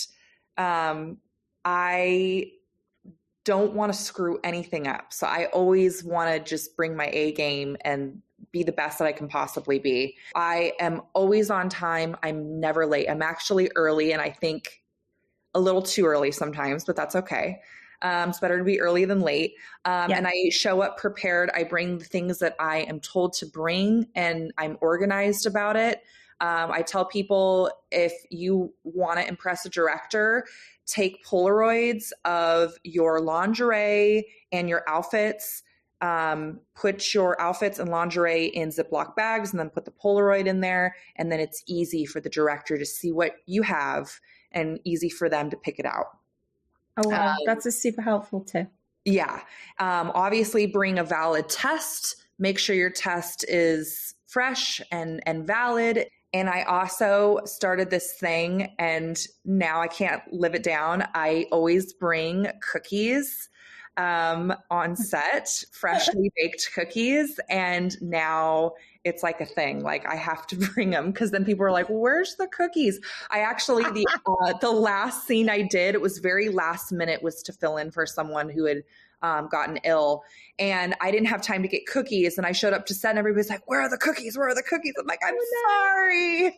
I don't want to screw anything up. So I always want to just bring my A game and be the best that I can possibly be. I am always on time. I'm never late. I'm actually early, and I think a little too early sometimes, but that's okay. It's better to be early than late. And I show up prepared. I bring the things that I am told to bring, and I'm organized about it. I tell people, if you want to impress a director, take Polaroids of your lingerie and your outfits. Put your outfits and lingerie in Ziploc bags, and then put the Polaroid in there. And then it's easy for the director to see what you have and easy for them to pick it out. Oh, wow. That's a super helpful tip. Yeah. Obviously bring a valid test. Make sure your test is fresh and valid. And I also started this thing, and now I can't live it down. I always bring cookies on set, freshly baked cookies. And now it's like a thing. Like, I have to bring them, because then people are like, where's the cookies? I actually, the last scene I did, it was very last minute, was to fill in for someone who had gotten ill, and I didn't have time to get cookies. And I showed up to set, and everybody's like, where are the cookies? Where are the cookies? I'm like, I'm sorry.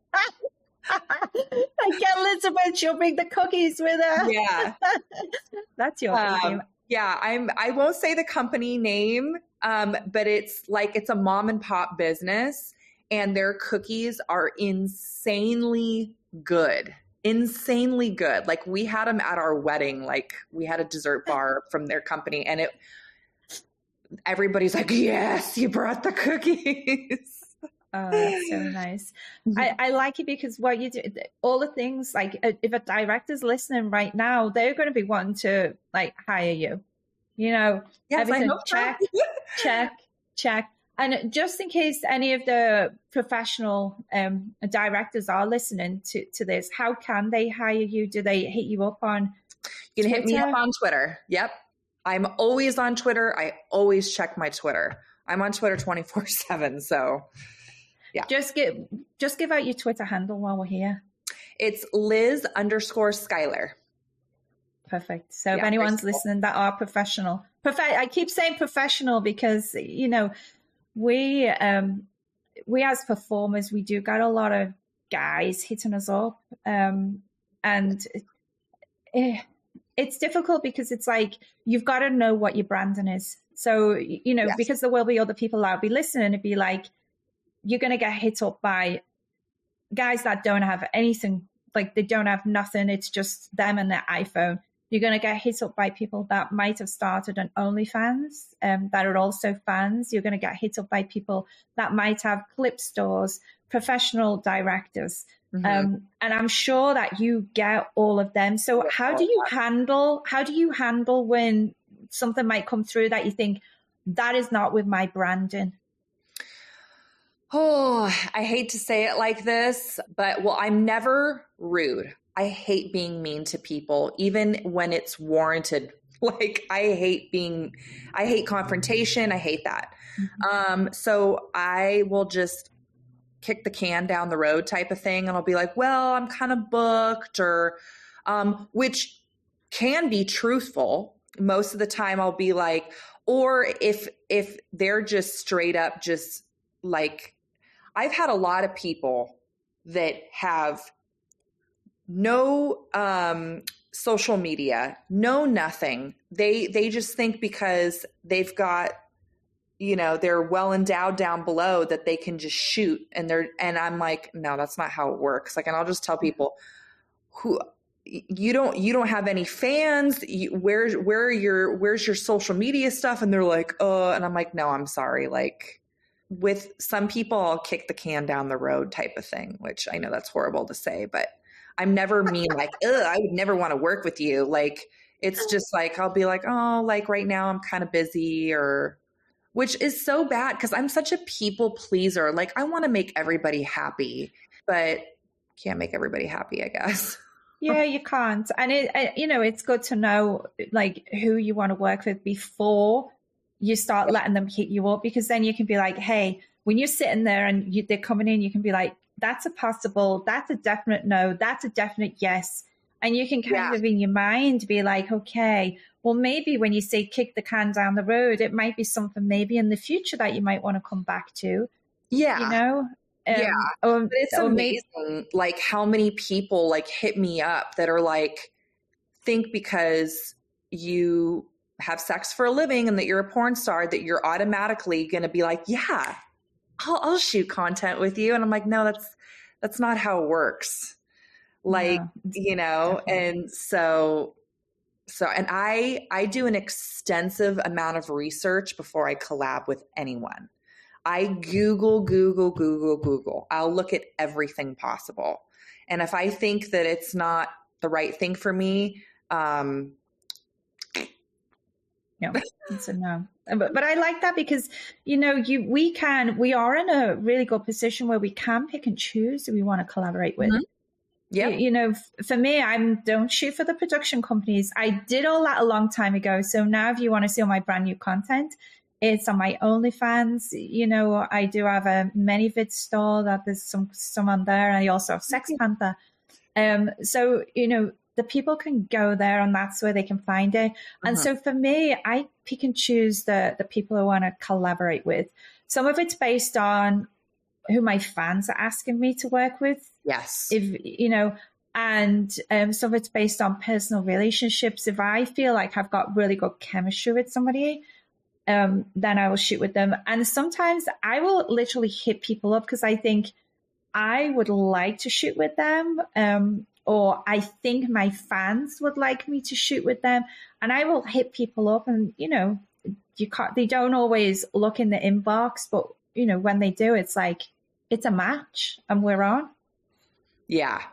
I get Elizabeth, she'll bring the cookies with her. Yeah. That's your name. Yeah, I won't say the company name, but it's a mom and pop business, and their cookies are insanely good. Insanely good. Like, we had them at our wedding. Like, we had a dessert bar from their company, and everybody's like, yes, you brought the cookies. Oh, that's so nice. I like it, because what you do, all the things, like, if a director's listening right now, they're going to be wanting to, like, hire you, you know, yes, everything. I hope so. check. And just in case any of the professional directors are listening to this, how can they hire you? Do they hit you up on You can hit me up on Twitter. Yep. I'm always on Twitter. I always check my Twitter. I'm on Twitter 24/7. So yeah. Just give out your Twitter handle while we're here. It's Liz_Schuyler. Perfect. So if anyone's listening that are professional, I keep saying professional because, you know, we as performers, we do got a lot of guys hitting us up. And it's difficult, because it's like, you've got to know what your branding is. So, you know, because there will be other people that'll be listening, it'd be like, you're going to get hit up by guys that don't have anything, like, they don't have nothing. It's just them and their iPhone. You're going to get hit up by people that might have started an OnlyFans, that are also fans. You're going to get hit up by people that might have clip stores, professional directors. Mm-hmm. And I'm sure that you get all of them. So how do you handle when something might come through that you think, that is not with my branding? Oh, I hate to say it like this, but I'm never rude. I hate being mean to people, even when it's warranted. Like, I hate confrontation. I hate that. Mm-hmm. So I will just kick the can down the road type of thing. And I'll be like, well, I'm kind of booked, or, which can be truthful. Most of the time I'll be like, or if they're just straight up, just like, I've had a lot of people that have no social media, no nothing. They just think because they've got, they're well endowed down below that they can just shoot, and I'm like, no, that's not how it works. Like, and I'll just tell people, you don't have any fans. Where's your social media stuff? And they're like, oh, and I'm like, no, I'm sorry. Like, with some people, I'll kick the can down the road type of thing, which I know that's horrible to say, but I'm never mean like, ugh, I would never want to work with you. Like, it's just like, I'll be like, oh, like right now I'm kind of busy, which is so bad because I'm such a people pleaser. Like, I want to make everybody happy, but can't make everybody happy, I guess. Yeah, you can't. And it's good to know like who you want to work with before you start letting them hit you up, because then you can be like, hey, when you're sitting there and they're coming in, you can be like, that's a possible, that's a definite no, that's a definite yes. And you can kind of in your mind be like, okay, well, maybe when you say kick the can down the road, it might be something maybe in the future that you might want to come back to. Yeah. But it's amazing, like how many people like hit me up that are like, think because you have sex for a living and that you're a porn star, that you're automatically going to be like, yeah, I'll shoot content with you. And I'm like, no, that's not how it works. Like, definitely. And so, and I do an extensive amount of research before I collab with anyone. I Google. I'll look at everything possible. And if I think that it's not the right thing for me, no, it's a no. But I like that because, we are in a really good position where we can pick and choose who we want to collaborate with. Mm-hmm. Yeah. For me, I don't shoot for the production companies. I did all that a long time ago. So now if you want to see all my brand new content, it's on my OnlyFans. I do have a ManyVid store that there's some on there. And I also have Sex Panther. So, the people can go there and that's where they can find it. And so for me, I pick and choose the people I want to collaborate with. Some of it's based on who my fans are asking me to work with. Yes. And some of it's based on personal relationships. If I feel like I've got really good chemistry with somebody, then I will shoot with them. And sometimes I will literally hit people up because I think I would like to shoot with them. Or I think my fans would like me to shoot with them. And I will hit people up and, they don't always look in the inbox, but when they do, it's like, it's a match and we're on. Yeah.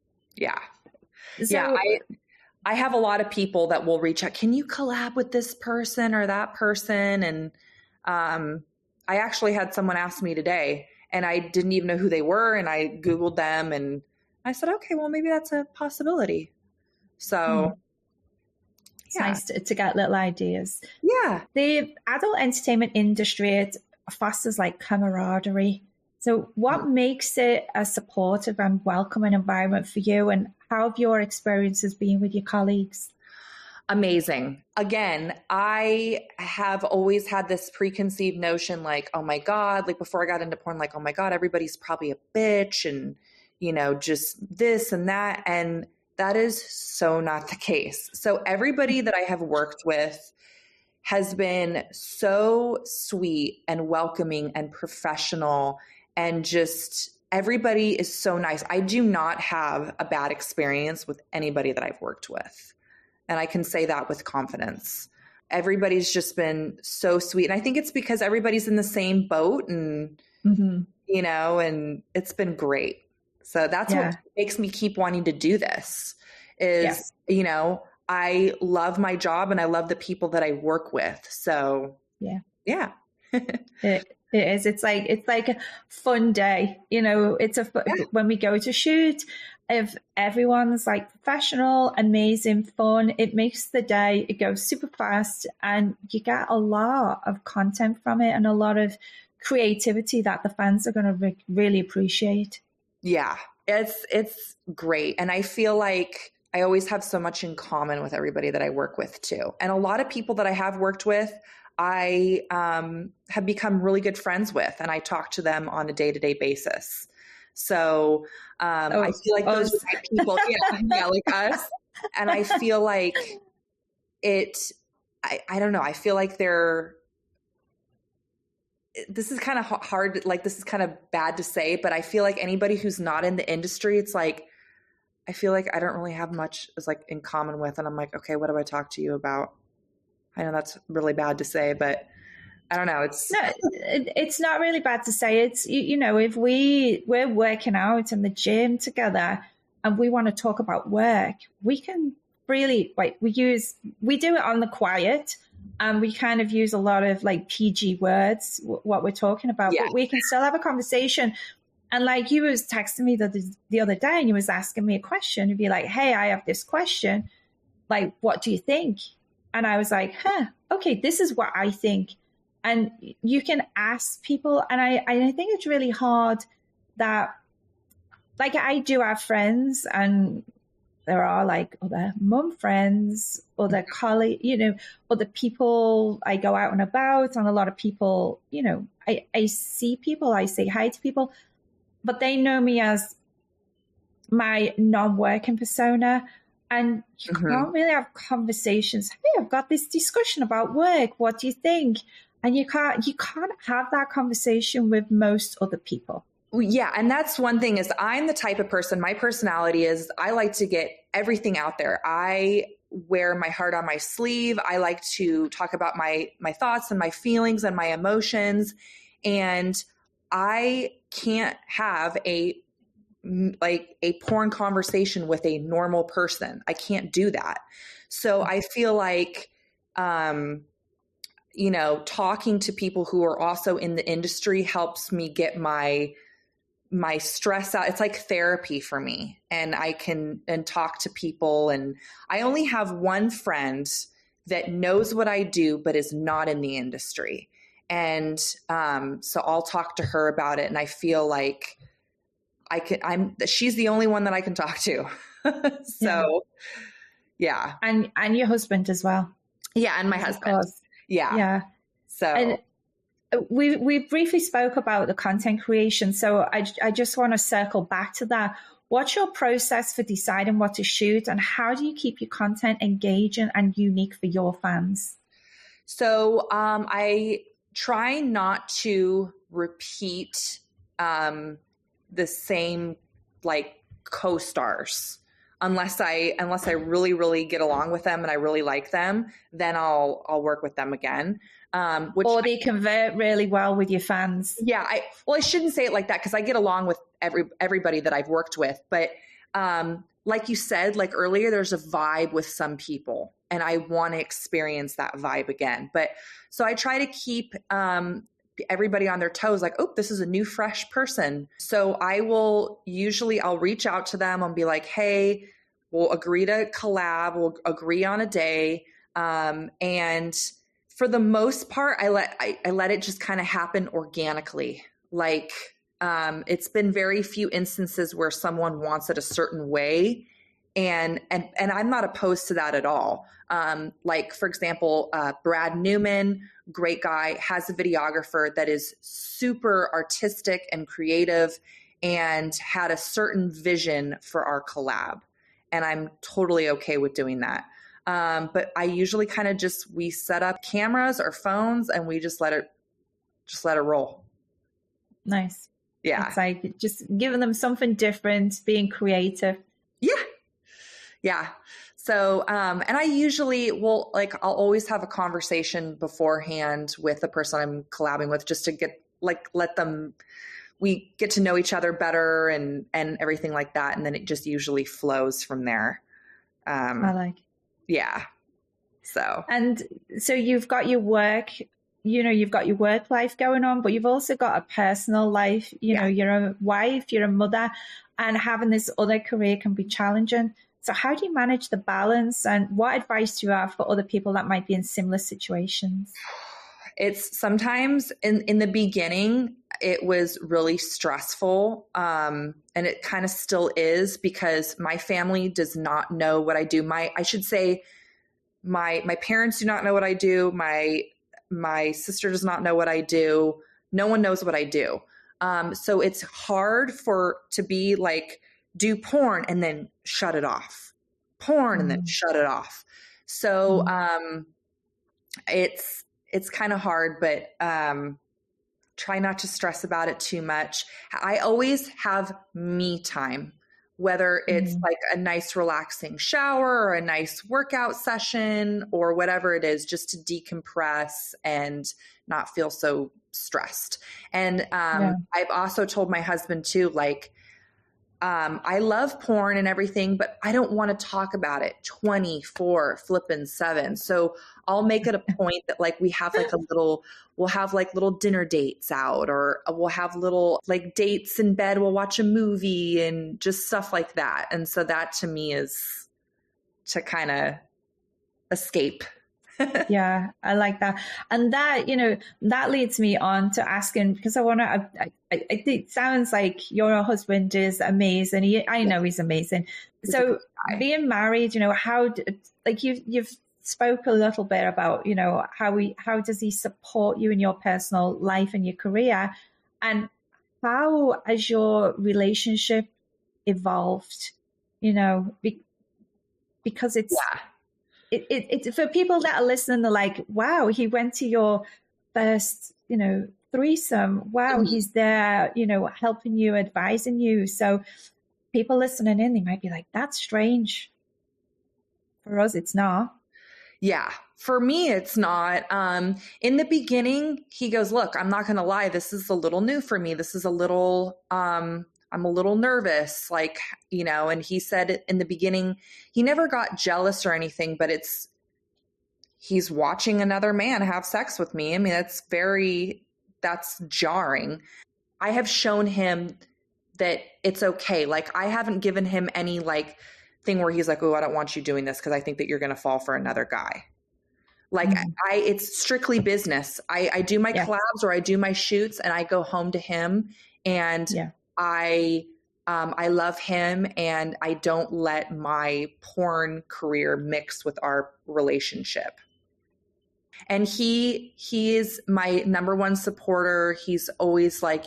So, I have a lot of people that will reach out. Can you collab with this person or that person? And I actually had someone ask me today and I didn't even know who they were. And I Googled them and I said, okay, well, maybe that's a possibility. So it's nice to get little ideas. Yeah. The adult entertainment industry, it fosters like camaraderie. So what makes it a supportive and welcoming environment for you, and how have your experiences been with your colleagues? Amazing. Again, I have always had this preconceived notion like, oh my God, like before I got into porn, like, oh my God, everybody's probably a bitch and, just this and that. And that is so not the case. So everybody that I have worked with has been so sweet and welcoming and professional, and just everybody is so nice. I do not have a bad experience with anybody that I've worked with. And I can say that with confidence. Everybody's just been so sweet. And I think it's because everybody's in the same boat and, and it's been great. So that's what makes me keep wanting to do this is, I love my job and I love the people that I work with. So yeah. It is. It's like a fun day. It's when we go to shoot, if everyone's like professional, amazing, fun, it makes the day, it goes super fast and you get a lot of content from it and a lot of creativity that the fans are going to really appreciate. Yeah, it's great. And I feel like I always have so much in common with everybody that I work with too. And a lot of people that I have worked with, I have become really good friends with, and I talk to them on a day-to-day basis. So I feel like those are the right people, like us. And I feel like I don't know. I feel like they're this is kind of hard. Like, this is kind of bad to say, but I feel like anybody who's not in the industry, it's like, I feel like I don't really have much is like in common with. And I'm like, okay, what do I talk to you about? I know that's really bad to say, but I don't know. It's not really bad to say. It's, you know, if we're working out in the gym together and we want to talk about work, we can really, like, we do it on the quiet, and we kind of use a lot of like PG words, what we're talking about, but we can still have a conversation. And like, you was texting me the other day and you was asking me a question. You'd be like, hey, I have this question. Like, what do you think? And I was like, okay, this is what I think. And you can ask people. And I think it's really hard that, like, I do have friends, and there are like other mum friends, other colleagues, you know, other people I go out and about, and a lot of people, you know, I see people, I say hi to people, but they know me as my non-working persona. And you can't really have conversations. Hey, I've got this discussion about work. What do you think? And you can't have that conversation with most other people. Yeah. And that's one thing, is I'm the type of person, my personality is, I like to get everything out there. I wear my heart on my sleeve. I like to talk about my thoughts and my feelings and my emotions. And I can't have a porn conversation with a normal person. I can't do that. So I feel like, you know, talking to people who are also in the industry helps me get my stress out. It's like therapy for me, and I can talk to people. And I only have one friend that knows what I do, but is not in the industry. And so I'll talk to her about it. And I feel like she's the only one that I can talk to. So yeah. And your husband as well. Yeah. And my husband. Yeah. Yeah. So. And we briefly spoke about the content creation. So I just want to circle back to that. What's your process for deciding what to shoot, and how do you keep your content engaging and unique for your fans? So I try not to repeat the same like co-stars unless I really, really get along with them and I really like them, then I'll work with them again. Or they convert really well with your fans. Yeah. I shouldn't say it like that, because I get along with everybody that I've worked with. But like you said, like earlier, there's a vibe with some people, and I want to experience that vibe again. But so I try to keep everybody on their toes, like, oh, this is a new, fresh person. So I'll reach out to them and be like, hey, we'll agree to collab. We'll agree on a day. And for the most part, I let it just kind of happen organically. Like, it's been very few instances where someone wants it a certain way. And I'm not opposed to that at all. Like, for example, Brad Newman, great guy, has a videographer that is super artistic and creative and had a certain vision for our collab. And I'm totally okay with doing that. But I usually kind of we set up cameras or phones and we just let it roll. Nice. Yeah. It's like just giving them something different, being creative. Yeah. Yeah. So, and I usually I'll always have a conversation beforehand with the person I'm collabing with, just to we get to know each other better and everything like that. And then it just usually flows from there. I like. Yeah. So. And so you've got your work, you've got your work life going on, but you've also got a personal life. You know, you're a wife, you're a mother, and having this other career can be challenging. So how do you manage the balance, and what advice do you have for other people that might be in similar situations? It's sometimes in the beginning, it was really stressful. And it kind of still is, because my family does not know what I do. I should say my parents do not know what I do. My sister does not know what I do. No one knows what I do. So it's hard to be like, do porn and then shut it off, porn and then shut it off. So, it's kind of hard, but, try not to stress about it too much. I always have me time, whether it's like a nice relaxing shower or a nice workout session or whatever it is, just to decompress and not feel so stressed. And I've also told my husband too, like, I love porn and everything, but I don't want to talk about it 24/7. So I'll make it a point that like we'll have like little dinner dates out, or we'll have little like dates in bed. We'll watch a movie and just stuff like that. And so that to me is to kind of escape. Yeah, I like that. And that, that leads me on to asking, because I think it sounds like your husband is amazing. I know he's amazing. So being married, how, like you've spoke a little bit about, how does he support you in your personal life and your career, and how has your relationship evolved, because it's, It for people that are listening, they're like, wow, he went to your first, threesome. Wow, he's there, helping you, advising you. So people listening in, they might be like, that's strange. For us, it's not. Yeah. For me, it's not. In the beginning, he goes, look, I'm not going to lie. This is a little new for me. This is a little, I'm a little nervous, like, and he said in the beginning, he never got jealous or anything, but he's watching another man have sex with me. I mean, that's jarring. I have shown him that it's okay. Like, I haven't given him any like thing where he's like, oh, I don't want you doing this because I think that you're going to fall for another guy. Like it's strictly business. I do my collabs or I do my shoots and I go home to him, and I love him, and I don't let my porn career mix with our relationship. And he is my number one supporter. He's always like,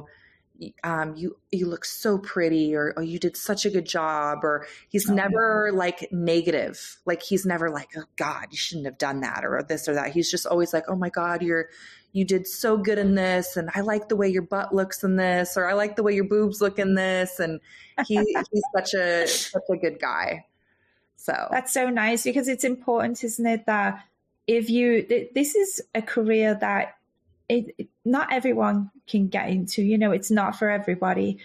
you look so pretty, or oh, you did such a good job, or he's never like negative. Like he's never like, oh God, you shouldn't have done that, or this or that. He's just always like, oh my God, you did so good in this, and I like the way your butt looks in this, or I like the way your boobs look in this. And he's such a good guy. So that's so nice, because it's important, isn't it, that this is a career that not everyone can get into, it's not for everybody.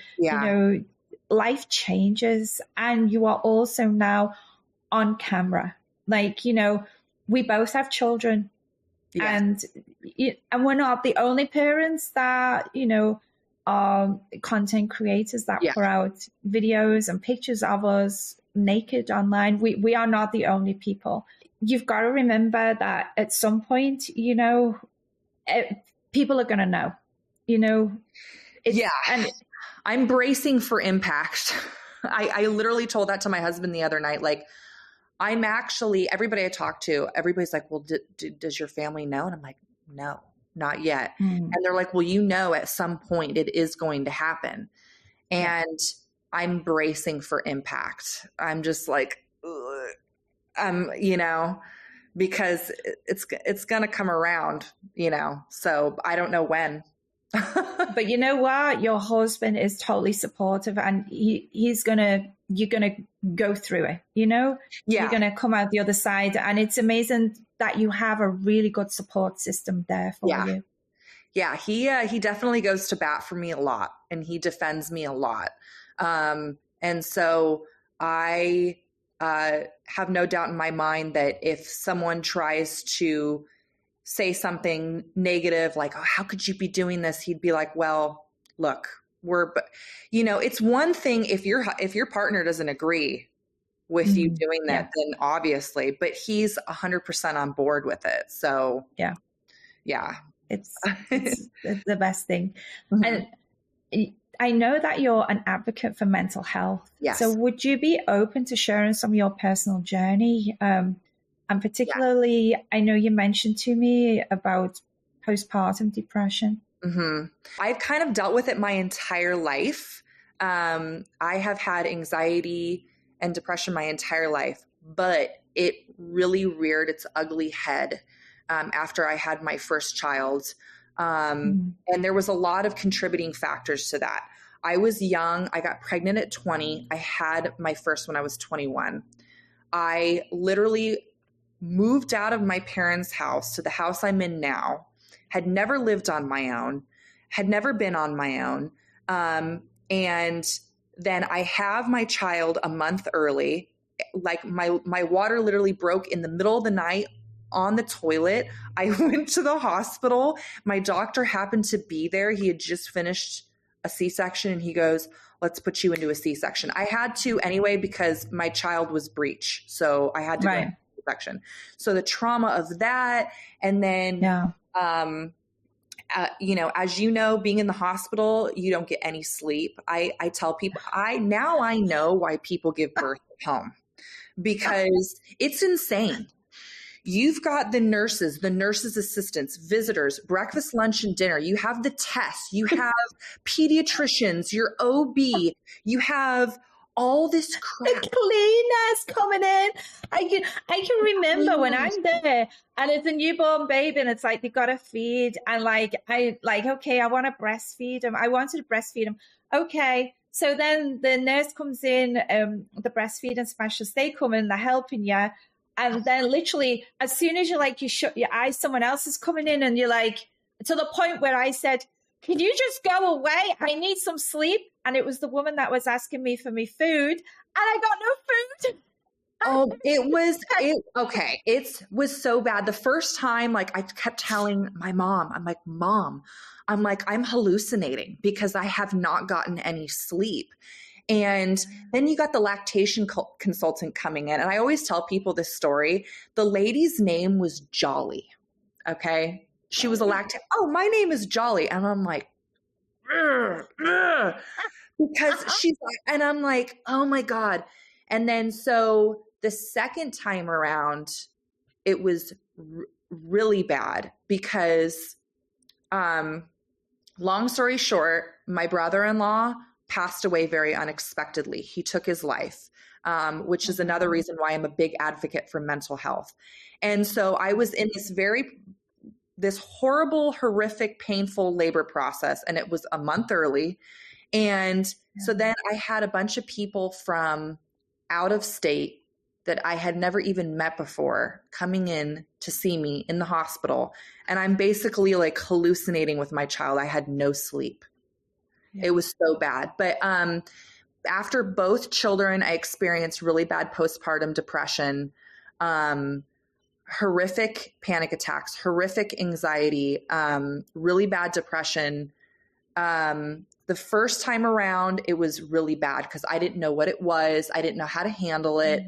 Life changes, and you are also now on camera. Like, we both have children. And we're not the only parents that, are content creators that put out videos and pictures of us naked online. We are not the only people. You've got to remember that at some point, people are going to know, And I'm bracing for impact. I literally told that to my husband the other night. Like, I'm actually, everybody I talk to, everybody's like, well, does your family know? And I'm like, no, not yet. And they're like, well, at some point it is going to happen. And I'm bracing for impact. I'm just like, because it's going to come around, so I don't know when. But you know what? Your husband is totally supportive, and you're going to go through it, You're going to come out the other side. And it's amazing that you have a really good support system there for you. Yeah. He definitely goes to bat for me a lot, and he defends me a lot. And so I have no doubt in my mind that if someone tries to say something negative, like, oh, how could you be doing this? He'd be like, well, look, it's one thing if your partner doesn't agree with you doing that, then obviously, but he's 100% on board with it. So yeah, it's the best thing. And I know that you're an advocate for mental health. Yes. So would you be open to sharing some of your personal journey? And particularly, I know you mentioned to me about postpartum depression. I've kind of dealt with it my entire life. I have had anxiety and depression my entire life, but it really reared its ugly head after I had my first child. And there was a lot of contributing factors to that. I was young. I got pregnant at 20. I had my first when I was 21. I literally moved out of my parents' house to the house I'm in now, had never lived on my own, had never been on my own. And then I have my child a month early. Like my water literally broke in the middle of the night on the toilet. I went to the hospital. My doctor happened to be there. He had just finished a C-section and he goes, let's put you into a C-section. I had to anyway because my child was breech. So I had to go into a C-section. So the trauma of that. And then, you know, as you know, being in the hospital, you don't get any sleep. I tell people, I know why people give birth at home because it's insane. You've got the nurses assistants, visitors, breakfast, lunch, and dinner. You have the tests. You have pediatricians, your OB. You have all this crap. The cleaners coming in. I can remember when I'm there and it's a newborn baby and it's like, they got to feed. And okay, I want to breastfeed him. I wanted to breastfeed him. Okay. So then the nurse comes in, the breastfeeding specialist, they come in, they're helping you. And then literally, as soon as you shut your eyes, someone else is coming in and you're like, to the point where I said, can you just go away? I need some sleep. And it was the woman that was asking me for me food and I got no food. Oh, it was so bad. The first time, like I kept telling my mom, I'm hallucinating because I have not gotten any sleep. And then you got the lactation consultant coming in. And I always tell people this story. The lady's name was Jolly. Okay. She was a lactation. Oh, my name is Jolly. And I'm like, because she's like, and I'm like, oh my God. And then, so the second time around, it was really bad because, long story short, my brother-in-law passed away very unexpectedly. He took his life, which is another reason why I'm a big advocate for mental health. And so I was in this horrible, horrific, painful labor process, and it was a month early. And so then I had a bunch of people from out of state that I had never even met before coming in to see me in the hospital. And I'm basically like hallucinating with my child. I had no sleep. Yeah. It was so bad. But after both children, I experienced really bad postpartum depression, horrific panic attacks, horrific anxiety, really bad depression. The first time around, it was really bad because I didn't know what it was. I didn't know how to handle it.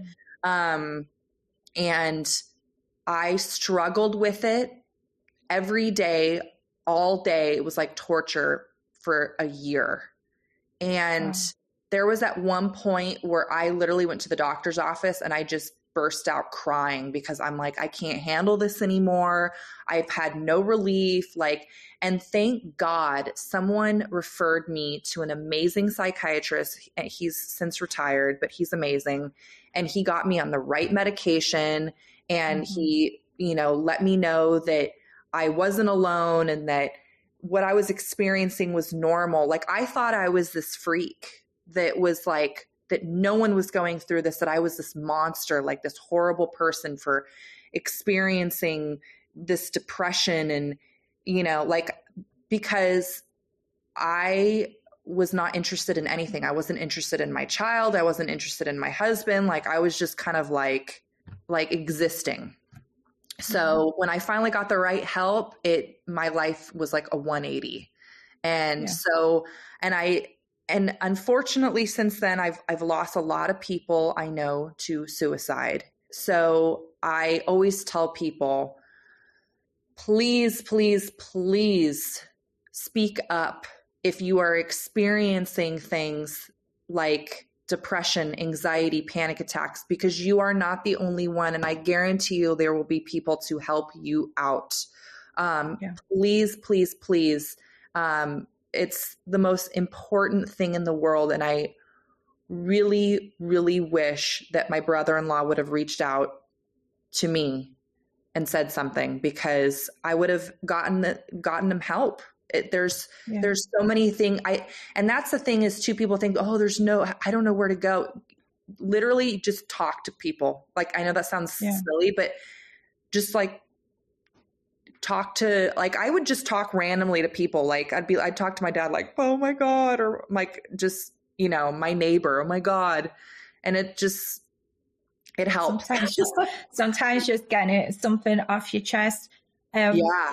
And I struggled with it every day, all day. It was like torture for a year. And there was at one point where I literally went to the doctor's office and I just burst out crying because I'm like, I can't handle this anymore. I've had no relief. And thank God someone referred me to an amazing psychiatrist. He's since retired, but he's amazing. And he got me on the right medication. And he, let me know that I wasn't alone and that what I was experiencing was normal. Like I thought I was this freak that was like, that no one was going through this, that I was this monster, like this horrible person for experiencing this depression and, because I was not interested in anything. I wasn't interested in my child. I wasn't interested in my husband. Like I was just kind of like existing. So when I finally got the right help, my life was like a 180. And and unfortunately since then I've lost a lot of people I know to suicide. So I always tell people, please, please, please speak up if you are experiencing things like depression, anxiety, panic attacks, because you are not the only one. And I guarantee you there will be people to help you out. Please, please, please. It's the most important thing in the world. And I really, really wish that my brother-in-law would have reached out to me and said something, because I would have gotten them help. There's so many things. And that's the thing is too, people think, oh, I don't know where to go. Literally just talk to people. Like, I know that sounds silly, but just like I would just talk randomly to people. Like I'd talk to my dad, like, oh my God, or like, just, my neighbor, oh my God. And it helps. Sometimes just getting something off your chest. For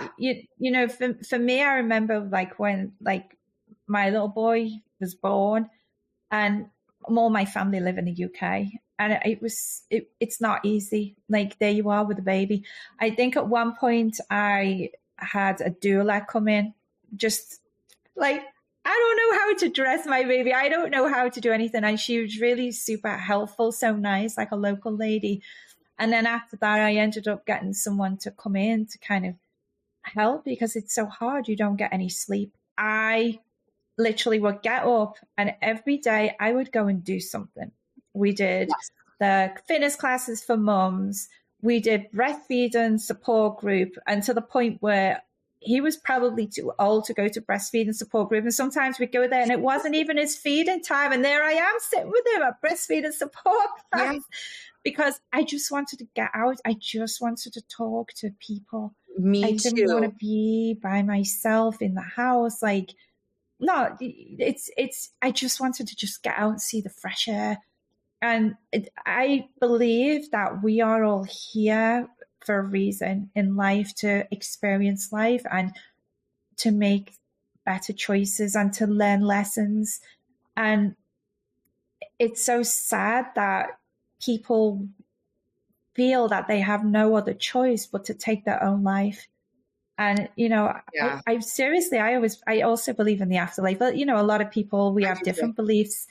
me, I remember like when like my little boy was born, and all my family live in the UK, and it's not easy. Like, there you are with a baby. I think at one point I had a doula come in, just like, I don't know how to dress my baby. I don't know how to do anything. And she was really super helpful, so nice, like a local lady. And then after that, I ended up getting someone to come in to kind of help, because it's so hard. You don't get any sleep. I literally would get up, and every day I would go and do something. We did the fitness classes for mums. We did breastfeeding support group, and to the point where he was probably too old to go to breastfeeding support group. And sometimes we'd go there and it wasn't even his feeding time. And there I am sitting with him at breastfeeding support class, because I just wanted to get out. I just wanted to talk to people. I didn't want to be by myself in the house. Like, no, I just wanted to just get out and see the fresh air. And I believe that we are all here for a reason in life, to experience life and to make better choices and to learn lessons. And it's so sad that people feel that they have no other choice but to take their own life. And, I seriously, I also believe in the afterlife. But, a lot of people, we have different beliefs.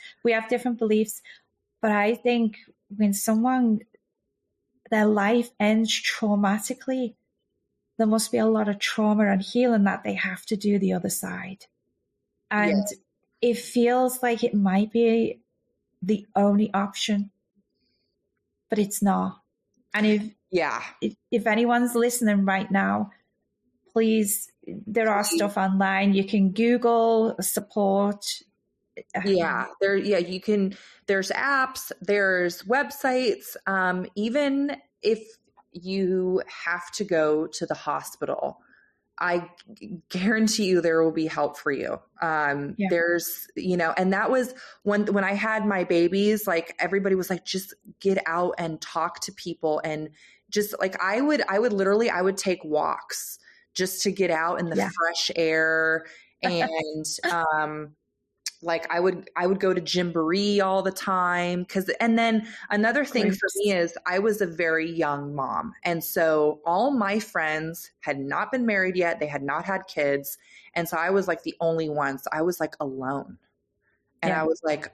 But I think when their life ends traumatically, there must be a lot of trauma and healing that they have to do the other side. And it feels like it might be the only option, but it's not. And if anyone's listening right now, please, there are stuff online. You can Google support. You can, there's apps, there's websites. Even if you have to go to the hospital, I guarantee you there will be help for you. There's, and that was when I had my babies, like everybody was like, just get out and talk to people. And just like, I would take walks just to get out in the fresh air. And, like I would go to Gymboree all the time. And then another thing for me is I was a very young mom. And so all my friends had not been married yet. They had not had kids. And so I was like the only one. So I was like alone. And I was like,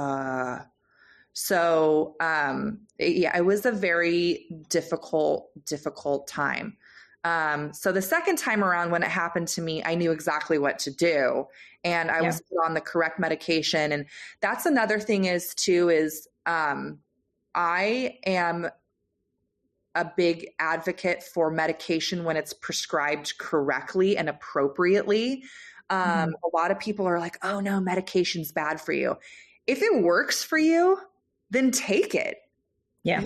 it was a very difficult time. So the second time around when it happened to me, I knew exactly what to do, and I was put on the correct medication. And that's another thing is I am a big advocate for medication when it's prescribed correctly and appropriately. A lot of people are like, oh no, medication's bad for you. If it works for you, then take it. Yeah.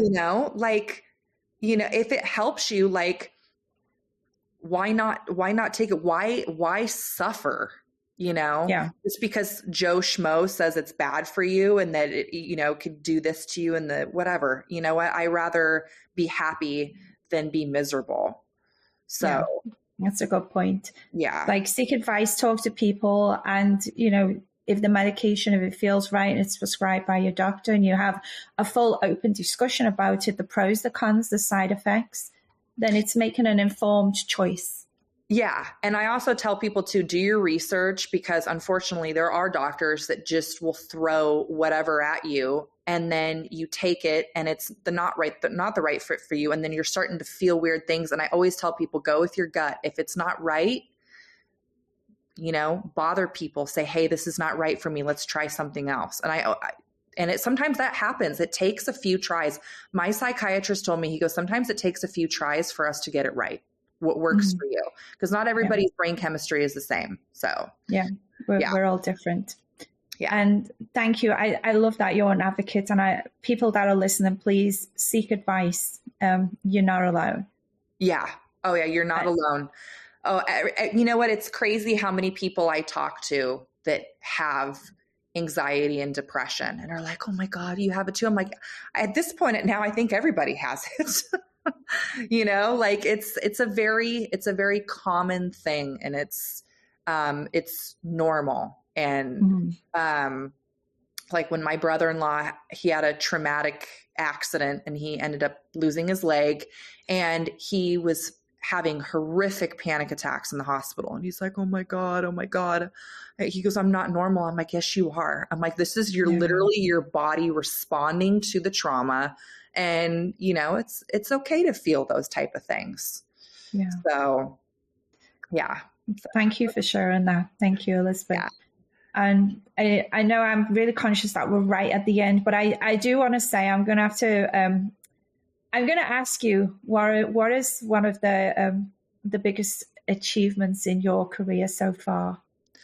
If it helps you, like, why not take it? Why suffer? Just because Joe Schmo says it's bad for you and that it, could do this to you and the whatever, I rather be happy than be miserable. So that's a good point. Yeah. Like, seek advice, talk to people, and, if the medication, if it feels right and it's prescribed by your doctor, and you have a full open discussion about it, the pros, the cons, the side effects, then it's making an informed choice. Yeah. And I also tell people to do your research, because unfortunately there are doctors that just will throw whatever at you, and then you take it and it's not the right fit for you. And then you're starting to feel weird things. And I always tell people, go with your gut. If it's not right, bother people, say, hey, this is not right for me. Let's try something else. And sometimes that happens. It takes a few tries. My psychiatrist told me, he goes, sometimes it takes a few tries for us to get it right. What works for you? Because not everybody's brain chemistry is the same. So we're all different. Yeah. And thank you. I love that you're an advocate, and people that are listening, please seek advice. You're not alone. Yeah. Oh yeah. You're not alone. Oh, you know what? It's crazy how many people I talk to that have anxiety and depression and are like, oh my God, you have it too. I'm like, at this point now, I think everybody has it. You know, like it's a very common thing, and it's normal. And, like when my brother-in-law, he had a traumatic accident and he ended up losing his leg, and he was having horrific panic attacks in the hospital. And he's like, oh my God. He goes, I'm not normal. I'm like, yes, you are. I'm like, this is literally your body responding to the trauma. And, you know, it's okay to feel those type of things. Yeah. So, yeah. Thank you for sharing that. Thank you, Elizabeth. Yeah. And I know I'm really conscious that we're right at the end, but I do want to say I'm going to have to, I'm going to ask you, what is one of the biggest achievements in your career so far?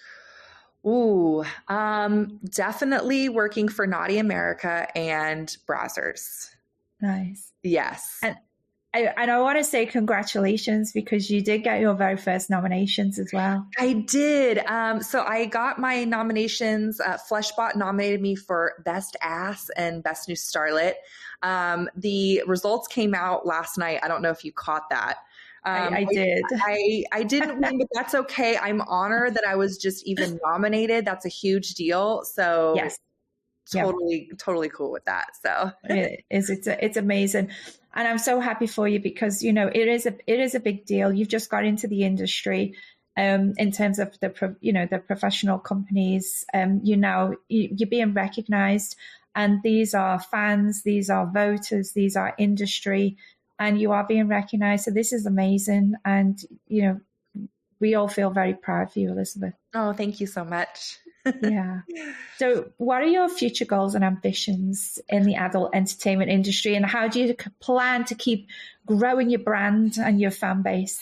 Ooh, definitely working for Naughty America and Brazzers. Nice. Yes. And I want to say congratulations, because you did get your very first nominations as well. I did. So I got my nominations. Fleshbot nominated me for Best Ass and Best New Starlet. The results came out last night. I don't know if you caught that. I did. I didn't win, but that's okay. I'm honored that I was just even nominated. That's a huge deal. So yes. Totally cool with that. So it's amazing. And I'm so happy for you, because, you know, it is a big deal. You've just got into the industry, in terms of the professional companies. You're being recognized, and these are fans, these are voters, these are industry, and you are being recognized. So this is amazing. And, you know, we all feel very proud for you, Elizabeth. Oh, thank you so much. Yeah. So what are your future goals and ambitions in the adult entertainment industry, and how do you plan to keep growing your brand and your fan base?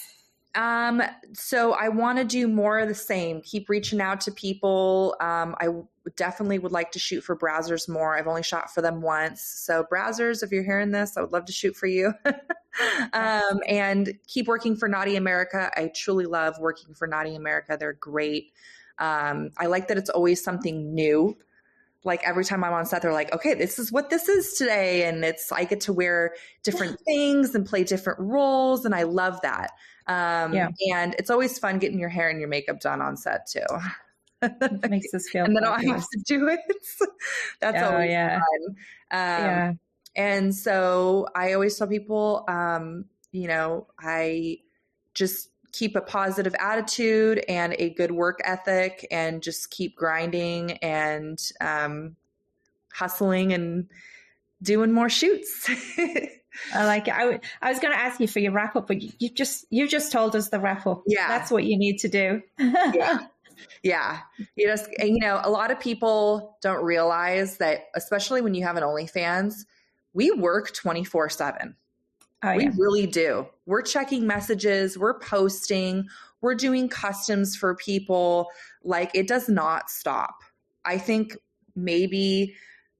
So I want to do more of the same, keep reaching out to people. I definitely would like to shoot for Brazzers more. I've only shot for them once. So Brazzers, if you're hearing this, I would love to shoot for you. And keep working for Naughty America. I truly love working for Naughty America. They're great. I like that it's always something new. Like every time I'm on set, they're like, okay, this is what this is today. And I get to wear different things and play different roles. And I love that. And it's always fun getting your hair and your makeup done on set too. It makes us feel and then I have to do it. That's always fun. And so I always tell people, you know, I just keep a positive attitude and a good work ethic, and just keep grinding and hustling and doing more shoots. I like it. I was going to ask you for your wrap up, but you just told us the wrap up. Yeah, that's what you need to do. Yeah. You know, a lot of people don't realize that, especially when you have an OnlyFans, we work 24/7. We really do. We're checking messages, we're posting, we're doing customs for people. Like, it does not stop. I think maybe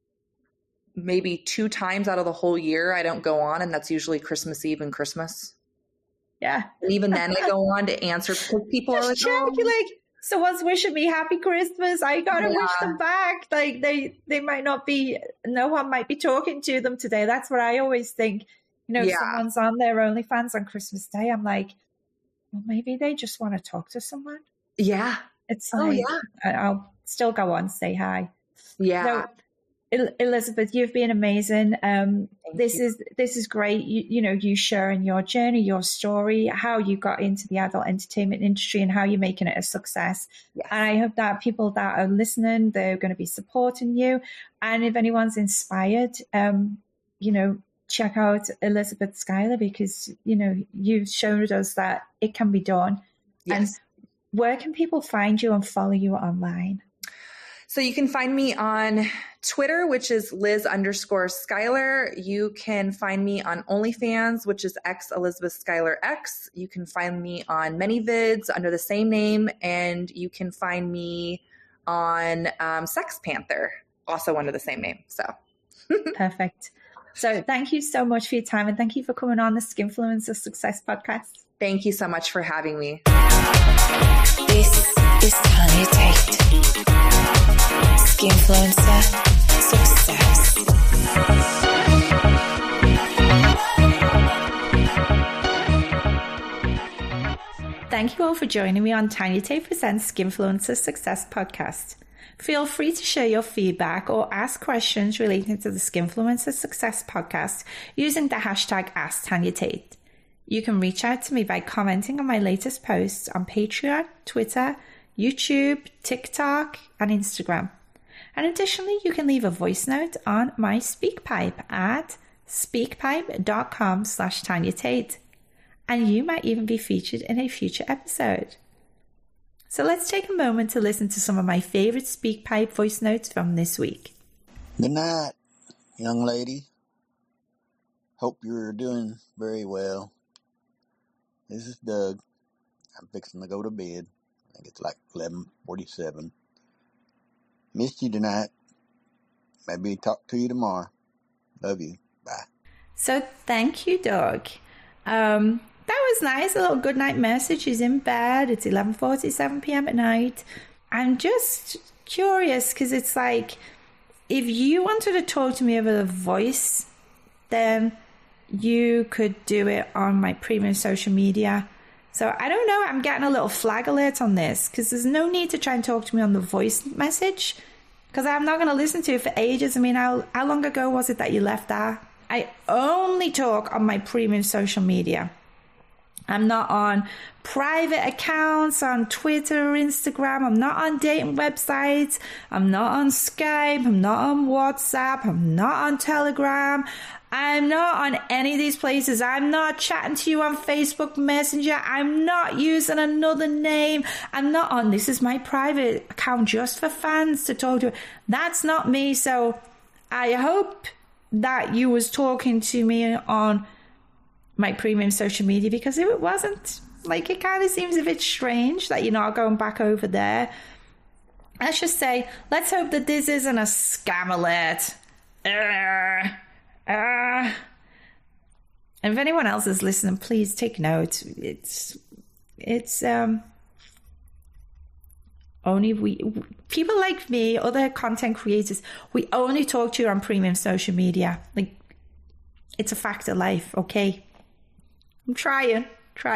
2 times out of the whole year I don't go on, and that's usually Christmas Eve and Christmas. Yeah. And even then I go on to answer, because people are like, someone's wishing me happy Christmas. I gotta wish them back. Like they might not be, no one might be talking to them today. That's what I always think. You know, someone's on their OnlyFans on Christmas Day. I'm like, well, maybe they just want to talk to someone. Yeah. It's like, I'll still go on, say hi. Yeah. So, Elizabeth, you've been amazing. This is great. You sharing your journey, your story, how you got into the adult entertainment industry, and how you're making it a success. Yes. And I hope that people that are listening, they're going to be supporting you. And if anyone's inspired, check out Elizabeth Schuyler, because, you've shown us that it can be done. Yes. And where can people find you and follow you online? So you can find me on Twitter, which is Liz_Schuyler. You can find me on OnlyFans, which is x_ElizabethSchuylerX. You can find me on ManyVids under the same name, and you can find me on Sex Panther, also under the same name. So Perfect. So thank you so much for your time, and thank you for coming on the Skinfluencer Success Podcast. Thank you so much for having me. This is Tanya Tate. Skinfluencer Success. Thank you all for joining me on Tanya Tate Presents Skinfluencer Success Podcast. Feel free to share your feedback or ask questions relating to the Skinfluencer Success Podcast using the hashtag #AskTanyaTate. You can reach out to me by commenting on my latest posts on Patreon, Twitter, YouTube, TikTok, and Instagram. And additionally, you can leave a voice note on my SpeakPipe at speakpipe.com/TanyaTate. And you might even be featured in a future episode. So let's take a moment to listen to some of my favorite SpeakPipe voice notes from this week. Good night, young lady. Hope you're doing very well. This is Doug. I'm fixing to go to bed. I think it's like 11:47. Missed you tonight. Maybe talk to you tomorrow. Love you. Bye. So thank you, Doug. That was nice. A little good night message. He's in bed. It's 11:47 p.m. at night. I'm just curious because it's like, if you wanted to talk to me over the voice, then you could do it on my premium social media. So I don't know. I'm getting a little flag alert on this because there's no need to try and talk to me on the voice message because I'm not going to listen to it for ages. I mean, how long ago was it that you left that? I only talk on my premium social media. I'm not on private accounts on Twitter or Instagram. I'm not on dating websites. I'm not on Skype. I'm not on WhatsApp. I'm not on Telegram. I'm not on any of these places. I'm not chatting to you on Facebook Messenger. I'm not using another name. I'm not on, this is my private account just for fans to talk to. That's not me. So I hope that you was talking to me on my premium social media, because if it wasn't, like, it kind of seems a bit strange that you're not going back over there. Let's just say, let's hope that this isn't a scam alert. And if anyone else is listening, please take note. It's only people like me, other content creators, we only talk to you on premium social media. Like, it's a fact of life, okay? I'm trying.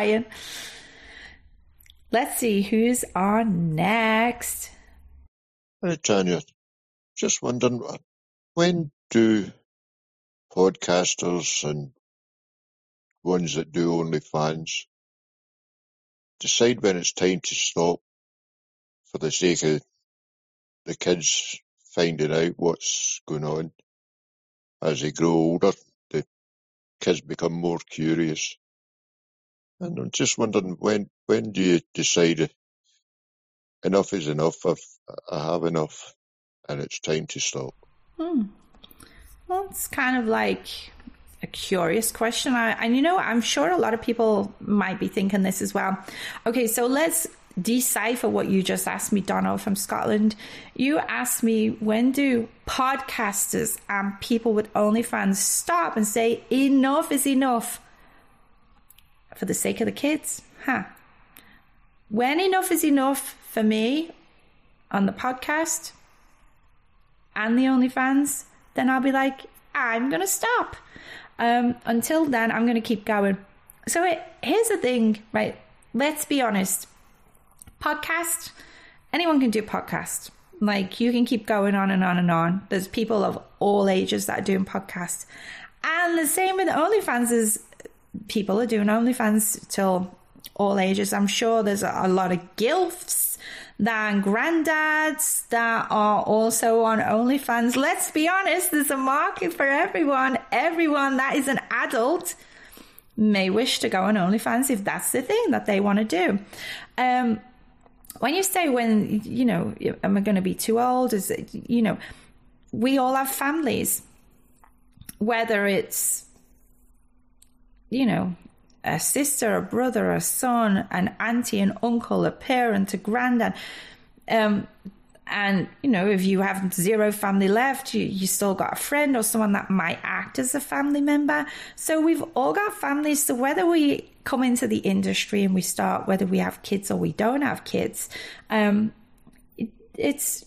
Let's see who's on next. Hey, Tanya. Just wondering, when do podcasters and ones that do OnlyFans decide when it's time to stop for the sake of the kids finding out what's going on? As they grow older, the kids become more curious. And I'm just wondering, when do you decide enough is enough, I have enough, and it's time to stop? Well, it's kind of like a curious question. And you know, I'm sure a lot of people might be thinking this as well. Okay, so let's decipher what you just asked me, Donald from Scotland. You asked me, when do podcasters and people with OnlyFans stop and say enough is enough for the sake of the kids? When enough is enough for me on the podcast and the OnlyFans, then I'll be like, I'm going to stop. Until then, I'm going to keep going. So here's the thing, right? Let's be honest. Podcast, anyone can do podcast. Like, you can keep going on and on and on. There's people of all ages that are doing podcasts. And the same with OnlyFans is people are doing OnlyFans till all ages. I'm sure there's a lot of gilfs and granddads that are also on OnlyFans. Let's be honest, there's a market for everyone. Everyone that is an adult may wish to go on OnlyFans if that's the thing that they want to do. when you say when, am I going to be too old? Is it, we all have families, whether it's, a sister, a brother, a son, an auntie, an uncle, a parent, a granddad. And, if you have zero family left, you still got a friend or someone that might act as a family member. So we've all got families. So whether we come into the industry and we start, whether we have kids or we don't have kids, it's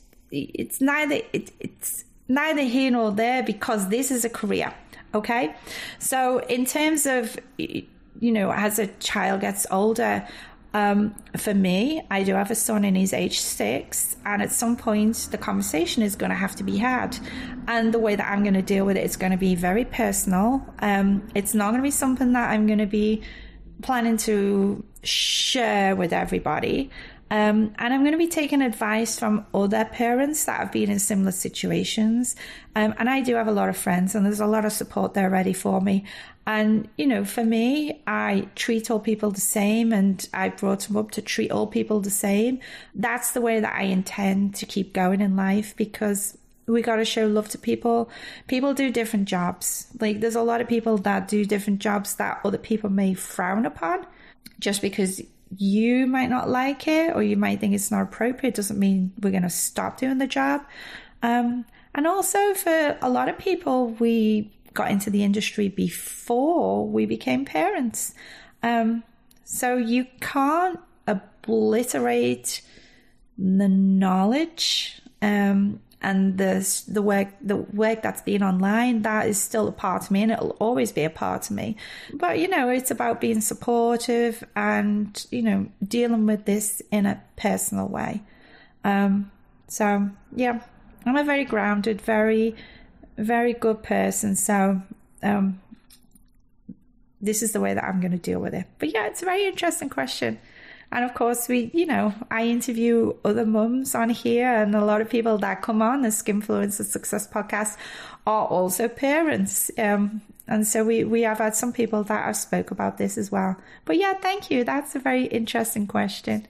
neither here nor there, because this is a career. Okay. So in terms of, as a child gets older, for me, I do have a son and he's age 6, and at some point the conversation is going to have to be had, and the way that I'm going to deal with it is going to be very personal. It's not going to be something that I'm going to be planning to share with everybody. And I'm going to be taking advice from other parents that have been in similar situations. And I do have a lot of friends, and there's a lot of support there ready for me. And, for me, I treat all people the same, and I brought them up to treat all people the same. That's the way that I intend to keep going in life, because we got to show love to people. People do different jobs. Like, there's a lot of people that do different jobs that other people may frown upon. Just because you might not like it, or you might think it's not appropriate, doesn't mean we're going to stop doing the job. And also, for a lot of people, we got into the industry before we became parents. So you can't obliterate the knowledge and the work that's been online. That is still a part of me, and it'll always be a part of me. But it's about being supportive and dealing with this in a personal way. So yeah, I'm a very grounded, very, very good person. So this is the way that I'm going to deal with it. But yeah, it's a very interesting question. And of course, I interview other mums on here, and a lot of people that come on the Skinfluencer Success podcast are also parents. And so we have had some people that have spoke about this as well. But yeah, thank you. That's a very interesting question.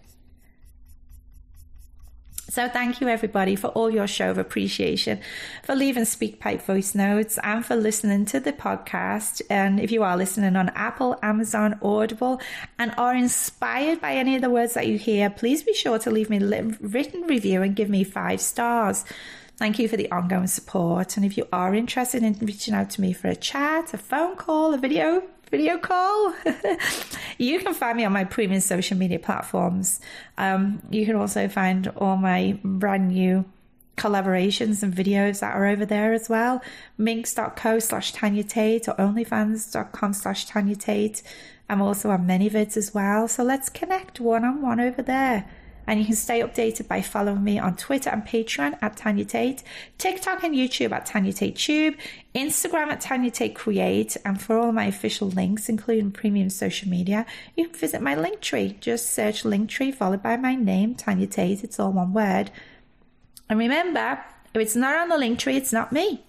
So thank you, everybody, for all your show of appreciation, for leaving SpeakPipe voice notes, and for listening to the podcast. And if you are listening on Apple, Amazon, Audible, and are inspired by any of the words that you hear, please be sure to leave me a written review and give me 5 stars. Thank you for the ongoing support. And if you are interested in reaching out to me for a chat, a phone call, a video call, you can find me on my premium social media platforms. You can also find all my brand new collaborations and videos that are over there as well. Minx.co/Tanya Tate or onlyfans.com/Tanya Tate. I'm also on ManyVids as well. So let's connect one-on-one over there. And you can stay updated by following me on Twitter and Patreon at Tanya Tate, TikTok and YouTube at Tanya Tate Tube, Instagram at Tanya Tate Create, and for all my official links, including premium social media, you can visit my Linktree. Just search Linktree followed by my name, Tanya Tate. It's all one word. And remember, if it's not on the Linktree, it's not me.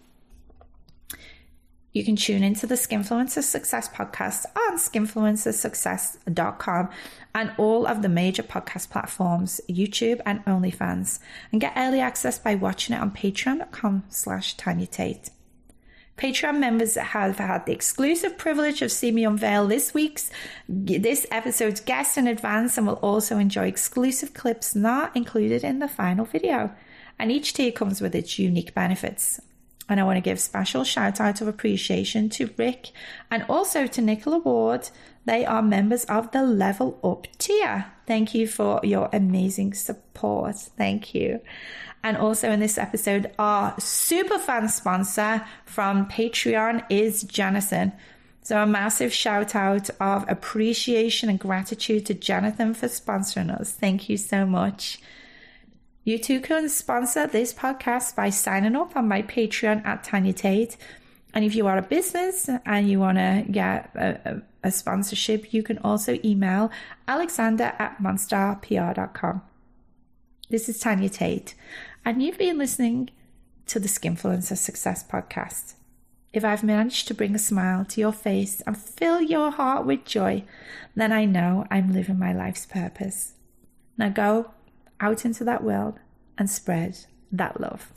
You can tune into the Skinfluencer Success podcast on skinfluencersuccess.com and all of the major podcast platforms, YouTube and OnlyFans, and get early access by watching it on patreon.com/Tanya Tate. Patreon members have had the exclusive privilege of seeing me unveil this episode's guest in advance, and will also enjoy exclusive clips not included in the final video. And each tier comes with its unique benefits. And I want to give special shout out of appreciation to Rick and also to Nicola Ward. They are members of the Level Up tier. Thank you for your amazing support. Thank you. And also in this episode, our super fan sponsor from Patreon is Jonathan. So a massive shout out of appreciation and gratitude to Jonathan for sponsoring us. Thank you so much. You too can sponsor this podcast by signing up on my Patreon at Tanya Tate. And if you are a business and you want to get a sponsorship, you can also email alexander@monstarpr.com. This is Tanya Tate, and you've been listening to the Skinfluencer Success Podcast. If I've managed to bring a smile to your face and fill your heart with joy, then I know I'm living my life's purpose. Now go out into that world and spread that love.